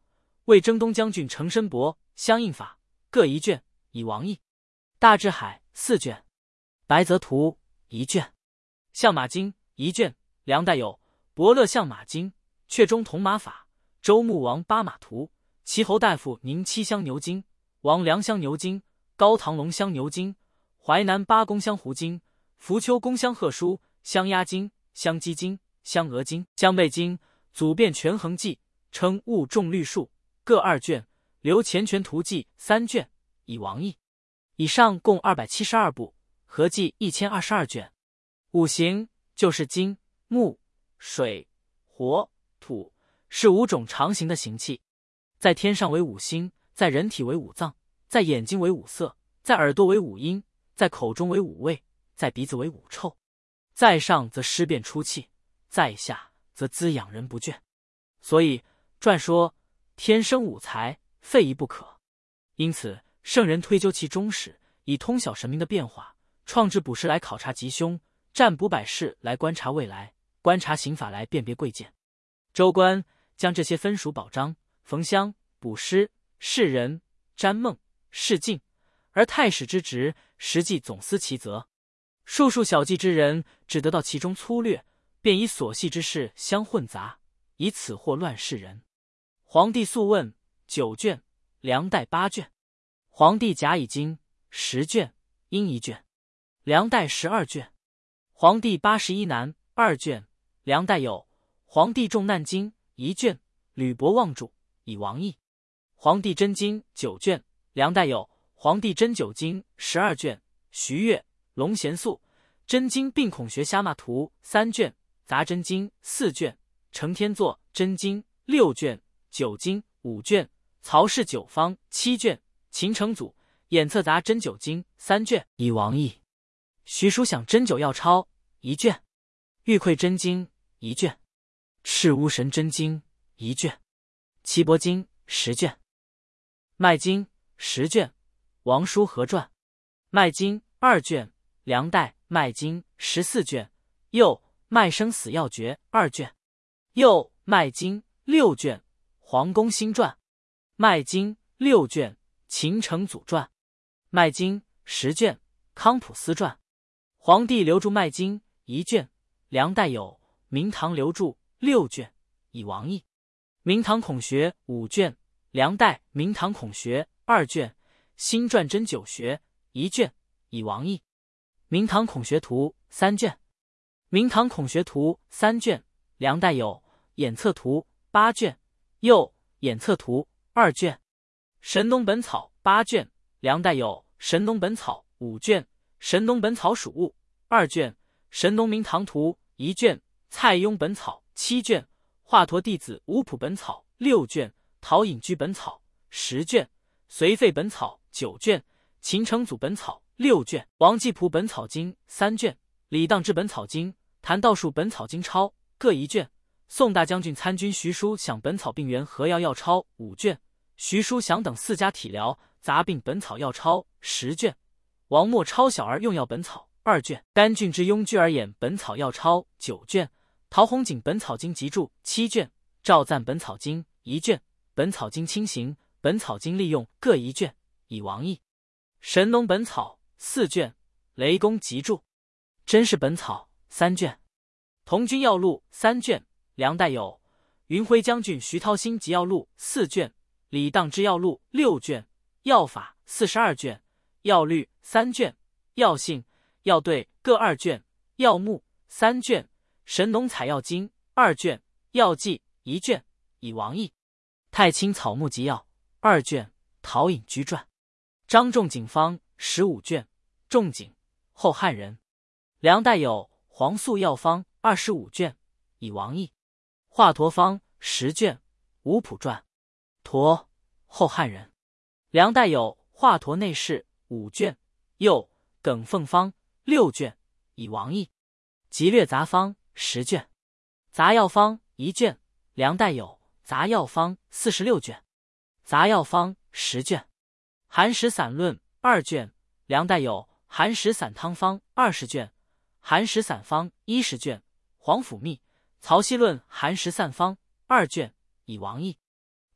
为征东将军程申伯相应法各1卷，以王议。大智海4卷，白泽图1卷，相马经1卷。梁代有伯乐相马经、阙中铜马法、周穆王八马图、齐侯大夫宁七香牛经、王良香牛经、高唐龙香牛经、淮南八公香胡经、浮丘公香贺书、香鸭经、香鸡经、香鹅经、香贝经、祖变权衡记，称物重律数，各2卷，留乾权图记3卷，以王议。以上共272部，合计1022卷。五行就是金、木、水、火、土，是5种常形的形气。在天上为5星，在人体为5脏，在眼睛为5色，在耳朵为5音，在口中为5味，在鼻子为5臭。在上则尸变出气，在下则滋养人不倦。所以传说天生5才，废一不可。因此圣人推究其中始，以通晓神明的变化，创制卜筮来考察吉凶，占卜百事来观察未来，观察刑法来辨别贵贱。州官将这些分属宝章、逢香、卜筮、释人、占梦、释镜，而太史之职实际总司其责。数小计之人只得到其中粗略，便以琐细之事相混杂，以此祸乱世人。黄帝素问9卷，梁代8卷。黄帝甲乙经10卷，殷1卷。梁代12卷。黄帝81难2卷。梁代有黄帝重难经1卷，吕伯望注，以王议。黄帝真经9卷。梁代有黄帝真九经12卷，徐悦、龙贤素真经并孔学虾蟆图3卷，杂真经4卷，承天作真经6卷，九经5卷，曹氏九方7卷，秦成祖眼测杂真九经3卷，以王议。徐书想真九要钞1卷，玉馈真经1卷，赤乌神真经1卷，岐伯经10卷，麦经10卷，王叔和传。麦经2卷，梁代麦经14卷，又麦生死要诀2卷，又麦经6卷，黄公新传。麦经6卷，秦成祖传。麦经10卷，康普斯传。黄帝留注麦经1卷，梁代有明堂留注6卷，以王议。明堂孔学5卷，梁代明堂孔学2卷，新传真九学1卷，以王议。明堂孔学图3卷。明堂孔学图3卷，梁代有眼测图8卷，又眼测图2卷。神农本草8卷，梁代有神农本草5卷，神农本草属物2卷，神农明堂图1卷，蔡邕本草7卷，华佗弟子五谱本草6卷，陶隐居本草10卷，隋废本草9卷，秦成祖本草6卷，王继普本草经3卷，李当之本草经、谭道术本草经抄各1卷，宋大将军参军徐书想本草病源合药药抄5卷，徐书想等4家体疗杂病本草药抄10卷，王默抄小儿用药本草2卷，甘郡之庸居而演本草药抄9卷，陶弘景本草经集注7卷，赵赞本草经1卷，本草经轻行、本草经利用各1卷，以王议。神农本草4卷，雷公集注。真是本草3卷。童军药录3卷，梁代有云辉将军徐涛新集药录4卷，李当之药录6卷，药法42卷，药律3卷，药性、药对各2卷，药目3卷，神农采药经2卷，药剂1卷，以王议。太清草木集药2卷，陶隐居传。张仲景方15卷，仲景，后汉人。梁代有黄素药方25卷，以王议。华佗方10卷，五谱传。佗，后汉人。梁代有华佗内侍5卷，又耿凤方6卷，以王议。集略杂方10卷，杂药方1卷，梁代有杂药方46卷，杂药方10卷。寒食散论2卷，梁代有寒食散汤方20卷，寒食散方10卷，黄甫谧、曹溪论寒食散方2卷，以王议。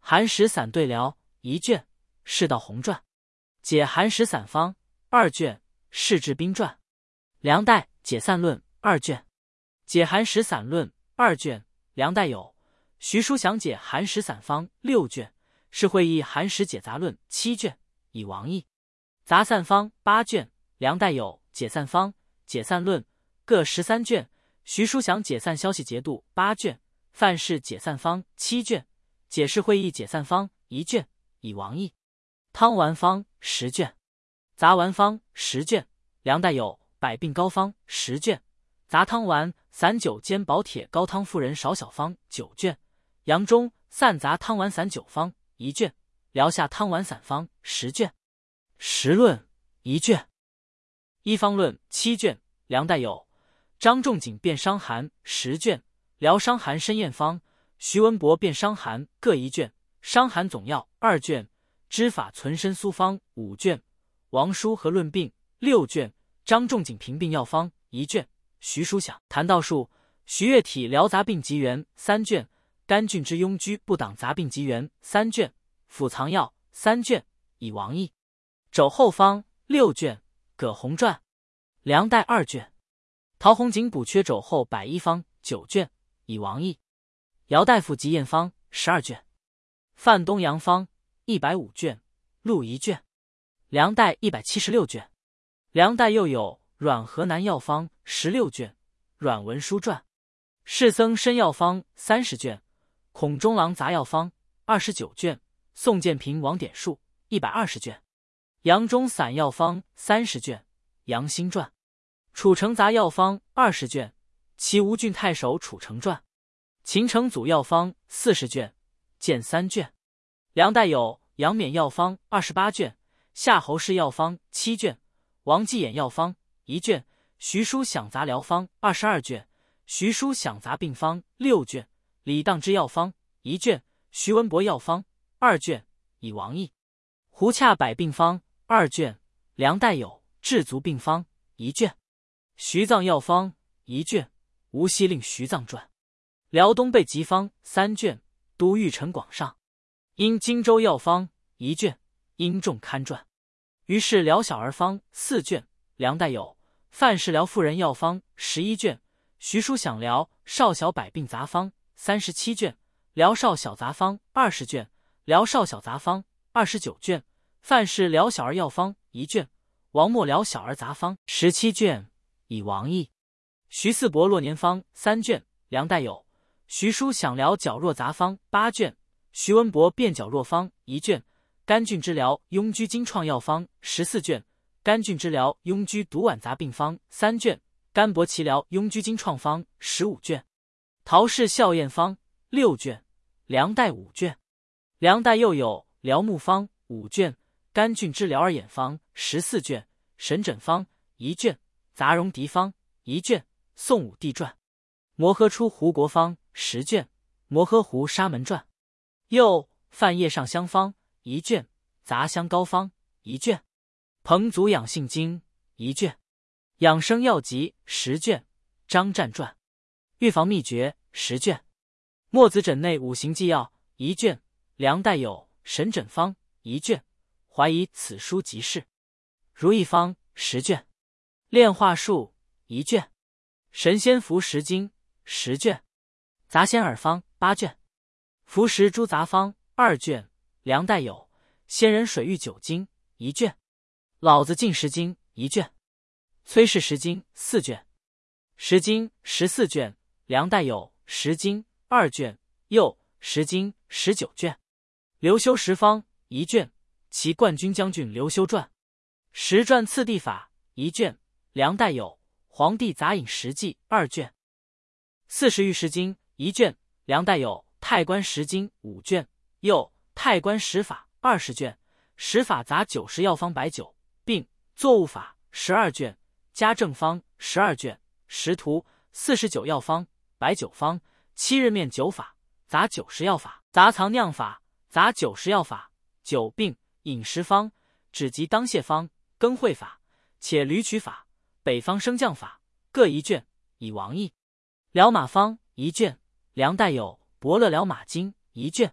寒食散对疗1卷，世道红传。解寒食散方2卷，世治兵传。梁代解散论2卷，解寒食散论2卷。梁代有徐书详解寒食散方6卷，是会议寒食解杂论7卷，以王毅。杂散方8卷。梁代有解散方、解散论各13卷，徐书详解散消息节度8卷，范氏解散方7卷，解释会议解散方1卷，以王毅。汤丸方10卷，杂丸方10卷。梁代有百病膏方10卷，杂汤丸散酒兼保铁高汤妇人少小方9卷，杨中散杂汤丸散9方1卷，辽下汤丸散方10卷，时论1卷，医方论7卷。梁代有张仲景辨伤寒10卷，辽伤寒参验方，徐文博辨伤寒各1卷，伤寒总要2卷，知法存参苏方5卷，王书和论病6卷，张仲景评病药方1卷，徐书详谈道术，徐悦体疗杂病集源3卷，甘郡之庸居不党杂病集源3卷，府藏药3卷，以王毅。肘后方6卷，葛洪传。梁代2卷，陶弘景补缺肘后101方9卷，以王毅。姚大夫集验方12卷，范东阳方105卷，录1卷。梁代176卷。梁代又有阮河南药方16卷，阮文书传。世僧参药方30卷，孔中郎杂药方29卷，宋建平王典术120卷。杨中散药方30卷，杨兴传。楚成杂药方20卷，齐吴郡太守楚成传。秦城祖药方40卷，见3卷。梁代有杨冕药方28卷，夏侯氏药方7卷，王继衍药方1卷，徐书享杂疗方22卷，徐书享杂病方6卷，李当之药方1卷，徐文博药方2卷，以王毅。胡洽百病方2卷。梁代有治足病方1卷，徐藏药方1卷，吴锡令徐藏传。辽东备急方3卷，都御陈广上。因荆州药方1卷，殷仲堪传。于是辽小儿方4卷。梁代有范氏辽妇人药方11卷，徐书享辽少小百病杂方37卷，辽少小杂方20卷，辽少小杂方29卷，范氏辽小儿药方1卷，王默辽小儿杂方17卷，以王毅。徐四伯络年方3卷。梁代有徐书享辽绞弱杂方8卷，徐文博辨绞弱方1卷，甘郡之辽庸居经创药方14卷，甘郡之辽庸居毒脘杂病方3卷，甘伯其辽庸居经创方15卷，陶氏效验方6卷。梁代5卷。梁代又有辽木方5卷，甘郡之辽儿眼方14卷，神诊方1卷，杂戎狄方1卷，宋武帝传。摩诃出胡国方10卷，摩诃胡沙门传。又范叶上香方1卷，杂香膏方1卷，彭祖养性经1卷，养生药集10卷，张湛传。预防秘诀10卷，墨子诊内五行纪要1卷。梁代有神诊方1卷，怀疑此书即是。如意方10卷，炼化术1卷，神仙符10经10卷，杂仙耳方8卷，符石诸杂方2卷。梁代有仙人水玉9经1卷，老子进10经1卷，崔氏10经4卷，10经14卷。梁代有10经2卷，又10经19卷。刘修十方1卷，其冠军将军刘修传。十传次第法1卷。梁代有黄帝杂饮10记2卷，40御10经1卷。梁代有太官10经5卷，又太官10法20卷，10法杂90药方109，并作物法12卷，家政方12卷，识图49药方109方，7日面9法杂90药法，杂藏酿法杂90药法，久病饮食方，止疾当泻方，更会法，且驴取法，北方升降法各1卷，以王毅。疗马方1卷。梁代有伯乐疗马经1卷，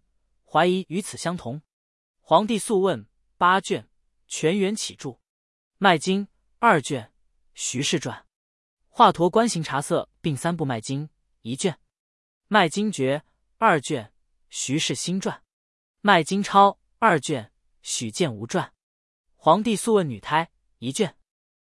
怀疑与此相同。黄帝素问8卷，全元启注，脉经2卷，徐氏传，华佗观行察色并3部脉经1卷，脉经诀2卷，徐氏新传，脉经超2卷，许建吴传，黄帝素问女胎1卷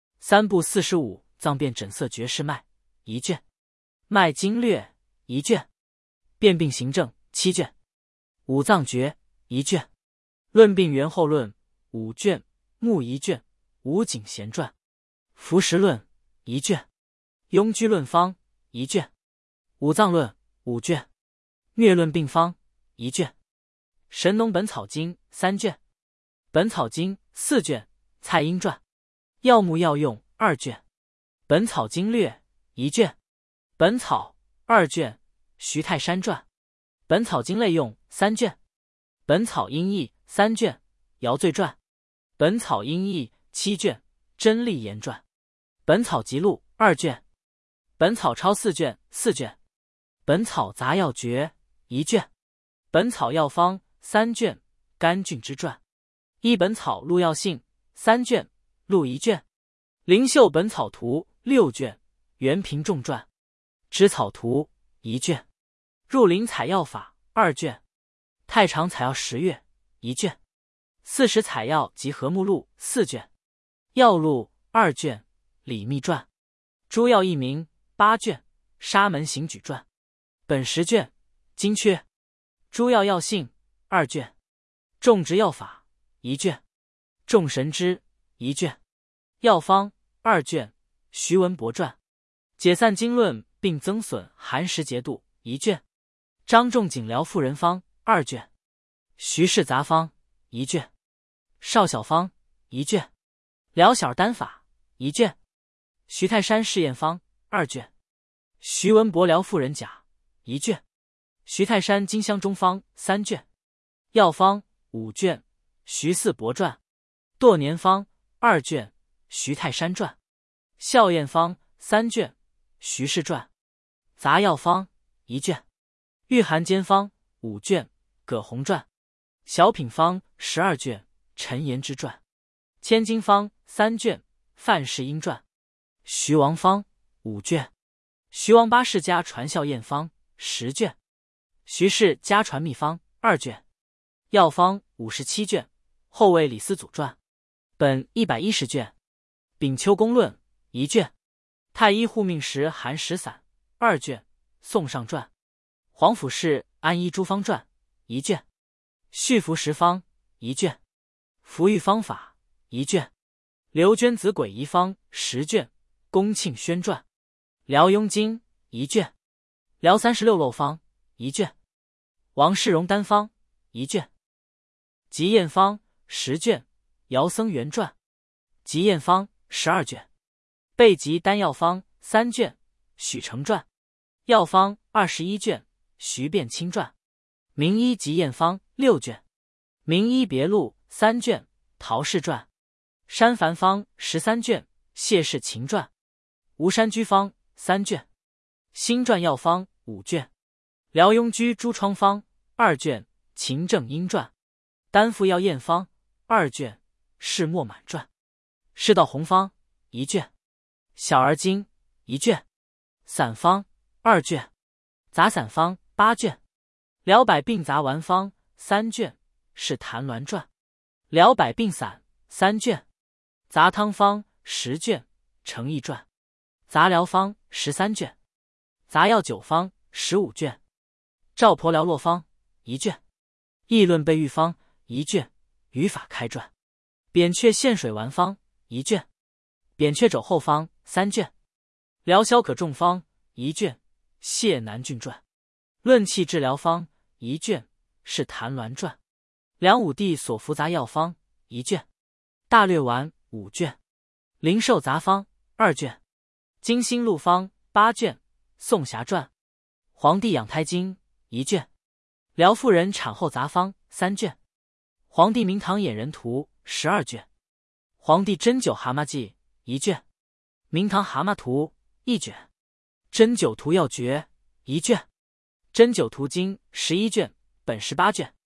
，3部45脏辨诊色诀示脉1卷，脉经略1卷，辨病行症7卷，五脏诀1卷，论病源候论5卷，目1卷，吴景贤传，服食论1卷，庸居论方1卷，五脏论5卷，疟论病方1卷，神农本草经3卷，本草经4卷，蔡英传，药目药用2卷，本草经略1卷，本草2卷，徐泰山传，本草经类用3卷，本草音译3卷，姚罪传，本草音译7卷，真力言传，本草集录2卷，本草超4卷4卷，本草杂药诀1卷，本草药方3卷，甘菌之传，一本草录药性3卷，录1卷，灵秀本草图6卷，元平众传，知草图1卷，入林采药法2卷，太常采药10月1卷，40采药及和目录4卷，药录2卷，李密传，诸药译名8卷，沙门行举传，本10卷，精缺，诸药药性2卷，种植药法1卷，众神之1卷，药方2卷，徐文博传，解散经论并增损寒食节度1卷，张仲景疗妇人方2卷，徐氏杂方1卷，少小方1卷，疗小丹法1卷，徐泰山试验方2卷，徐文博疗妇人甲1卷，徐泰山金香中方3卷，药方5卷，徐四伯传，堕年方2卷，徐泰山传，效验方3卷，徐氏传，杂药方1卷，御寒煎方5卷，葛洪传，小品方12卷，陈延之传，千金方3卷，范世英传，徐王方5卷，徐王八世家传效验方10卷，徐氏家传秘方2卷，药方57卷，后为李思祖传，本110卷，丙丘公论1卷，太医护命时寒食散2卷，宋上传，黄甫氏安医诸方传1卷，续服食方1卷，服育方法1卷，刘娟子鬼遗方10卷，龚庆轩传，辽雍经1卷，辽36漏方1卷，王世荣丹方1卷，吉验方10卷，姚僧元传，吉验方12卷，备急丹药方3卷，许成传，药方21卷，徐变清传，名医吉验方6卷，名医别录3卷，陶氏传，山凡方13卷，谢氏秦传，吴山居方3卷，新传药方5卷，辽雍居诸疮方2卷，秦正英传，丹服药验方2卷，释墨满传，释道红方1卷，小儿经1卷，散方2卷，杂散方8卷，疗百病杂丸方3卷，是谭鸾传，疗百病散3卷，杂汤方10卷，程颐传，杂疗方13卷，杂药9方15卷，赵婆疗络方1卷，议论备愈方1卷，语法开传，扁鹊陷水丸方1卷，扁鹊肘后方3卷，疗消可中方1卷，谢南郡传，论气治疗方1卷，是谭鸾传，梁武帝所服杂药方1卷，大略丸5卷，灵寿杂方2卷，金星录方8卷，宋霞传，黄帝养胎经1卷，辽妇人产后杂方3卷，黄帝明堂衍人图12卷，黄帝针灸蛤蟆记1卷，明堂蛤蟆图1卷，针灸图药诀1卷，针灸图经11卷，本18卷，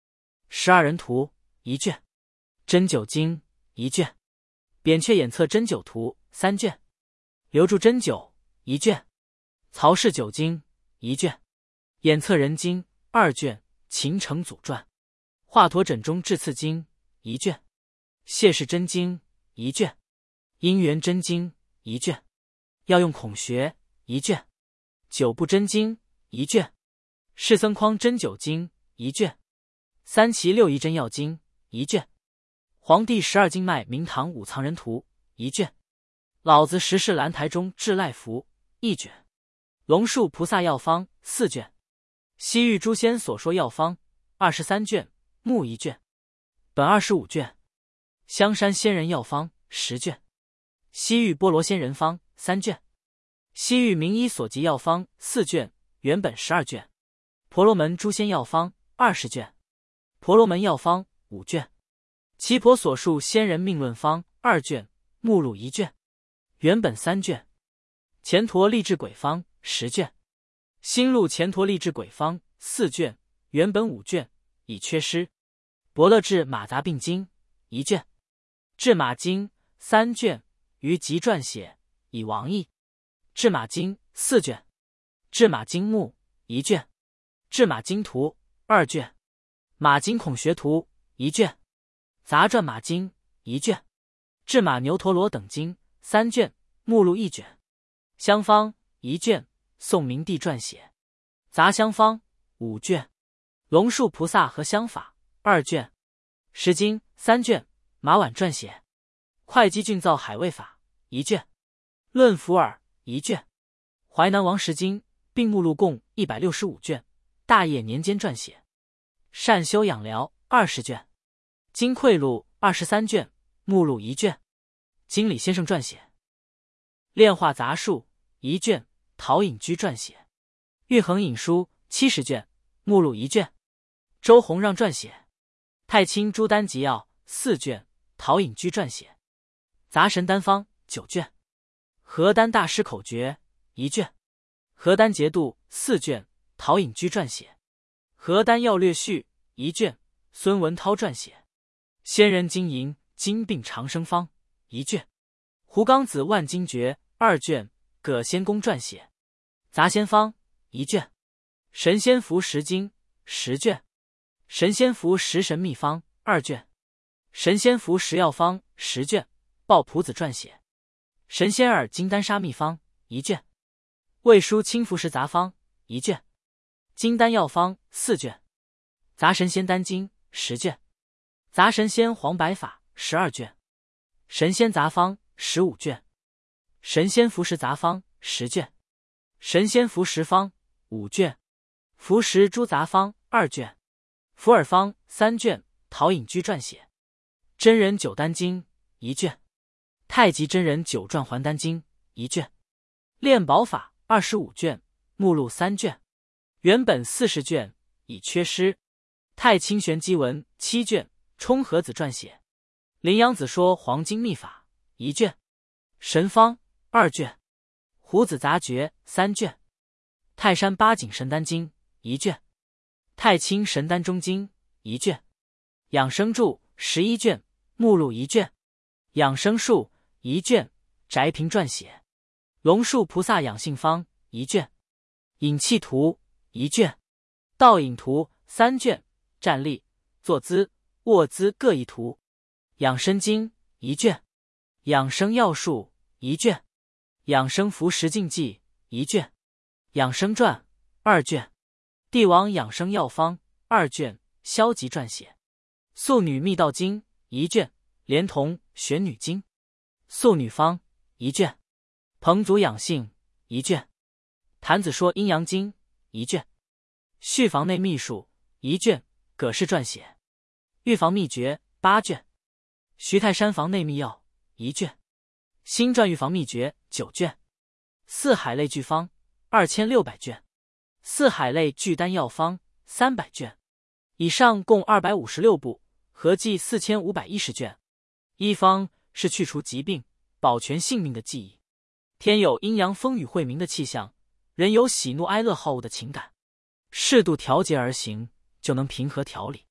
12人图1卷，针灸经1卷，扁鹊眼测针灸图3卷，留住针灸1卷，曹氏灸经1卷，眼测人经2卷，秦城祖传，华佗枕中治刺经1卷，谢氏真经1卷，姻缘真经1卷，药用孔穴1卷，九部真经1卷，释僧匡针灸经1卷，三奇六仪真药经1卷，黄帝12经脉明堂五藏人图1卷，老子十世兰台中治赖符1卷，龙树菩萨药方4卷，西域诸仙所说药方23卷，目1卷，本25卷，香山仙人药方10卷，西域波罗仙人方3卷，西域名医所集药方4卷，原本12卷，婆罗门诸仙药方20卷，婆罗门药方5卷，奇婆所述仙人命论方2卷，目录1卷，原本3卷，钱陀励志鬼方10卷，新录钱陀励志鬼方4卷，原本5卷，已缺失。伯乐治马杂病经1卷，治马经3卷，于集撰写，已亡佚。治马经4卷，治马经目1卷，治马经图2卷，马经孔穴图1卷，杂传马经1卷，治马牛陀罗等经3卷，目录1卷，香方1卷，宋明帝撰写，杂香方5卷，龙树菩萨和香法2卷，诗经3卷，马婉撰写，会稽郡造海味法1卷，论福尔1卷，淮南王石经并目录共165卷，大业年间撰写，善修养疗20卷，金匮录23卷，目录1卷，经理先生撰写，炼化杂术1卷，陶隐居撰写，玉衡引书70卷，目录1卷，周弘让撰写，太清诸丹集要4卷，陶隐居撰写，杂神丹方9卷，何丹大师口诀1卷，何丹节度4卷，陶隐居撰写，何丹要略序1卷，孙文涛撰写，仙人经营经病长生方1卷，胡刚子万经诀2卷，葛仙公撰写，杂仙方1卷，神仙符10经10卷，神仙符10神秘方2卷，神仙符10药方10卷，鲍朴子撰写，神仙耳金丹砂秘方1卷，魏书清服食杂方1卷，金丹药方4卷，杂神仙丹经10卷，杂神仙黄白法12卷，神仙杂方15卷，神仙服食杂方10卷，神仙服食方5卷，服食诸杂方2卷，伏尔方3卷，陶隐居撰写，真人九丹经1卷，太极真人九传还丹经1卷，炼宝法25卷，目录3卷，原本40卷，已缺失。太清玄机文7卷，冲和子撰写，林阳子说黄金秘法1卷，神方2卷，胡子杂诀3卷，泰山八景神丹经1卷，太清神丹中经1卷，养生注11卷，目录1卷，养生术1卷，翟平撰写，龙树菩萨养性方1卷，引气图1卷，倒影图3卷，站立、坐姿、卧姿各一图，养生经1卷，养生药术1卷，养生服食禁忌1卷，养生传2卷，帝王养生药方2卷，萧吉撰写，素女密道经1卷，连同玄女经，素女方1卷，彭祖养性1卷，谭子说阴阳经1卷，续房内秘术1卷，葛氏撰写，预防秘诀8卷，徐泰山房内秘药1卷，新传预防秘诀9卷，四海类聚方2600卷，四海类聚丹药方300卷，以上共256部，合计4510卷。一方是去除疾病、保全性命的记忆。天有阴阳风雨晦明的气象，人有喜怒哀乐好恶的情感，适度调节而行，就能平和调理。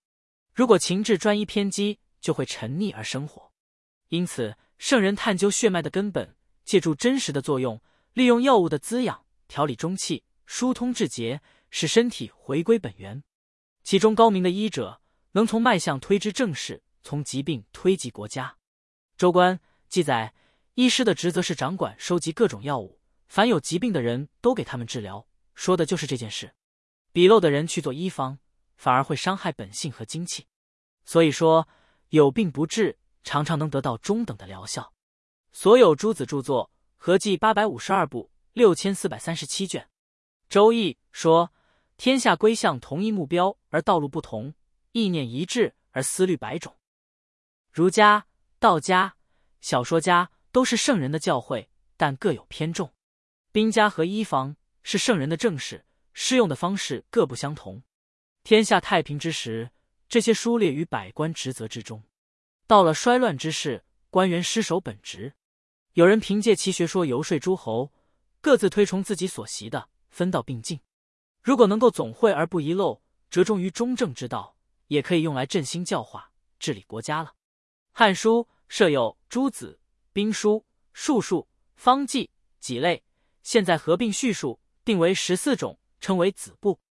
如果情志专一偏激，就会沉溺而生火。因此，圣人探究血脉的根本，借助真实的作用，利用药物的滋养，调理中气，疏通志节，使身体回归本源。其中高明的医者，能从脉象推知政事，从疾病推及国家。周官记载，医师的职责是掌管收集各种药物，凡有疾病的人都给他们治疗，说的就是这件事。鄙陋的人去做医方，反而会伤害本性和精气。所以说，有病不治，常常能得到中等的疗效。所有诸子著作合计852部，6437卷。周易说，天下归向同一目标而道路不同，意念一致而思虑百种。儒家、道家、小说家都是圣人的教诲，但各有偏重。兵家和医方是圣人的正事，适用的方式各不相同。天下太平之时，这些书列于百官职责之中；到了衰乱之势，官员失守本职。有人凭借其学说游说诸侯，各自推崇自己所习的，分道并进。如果能够总会而不遗漏，折中于中正之道，也可以用来振兴教化，治理国家了。汉书设有诸子、兵书、术数、方剂几类，现在合并叙述，定为14种，称为子部。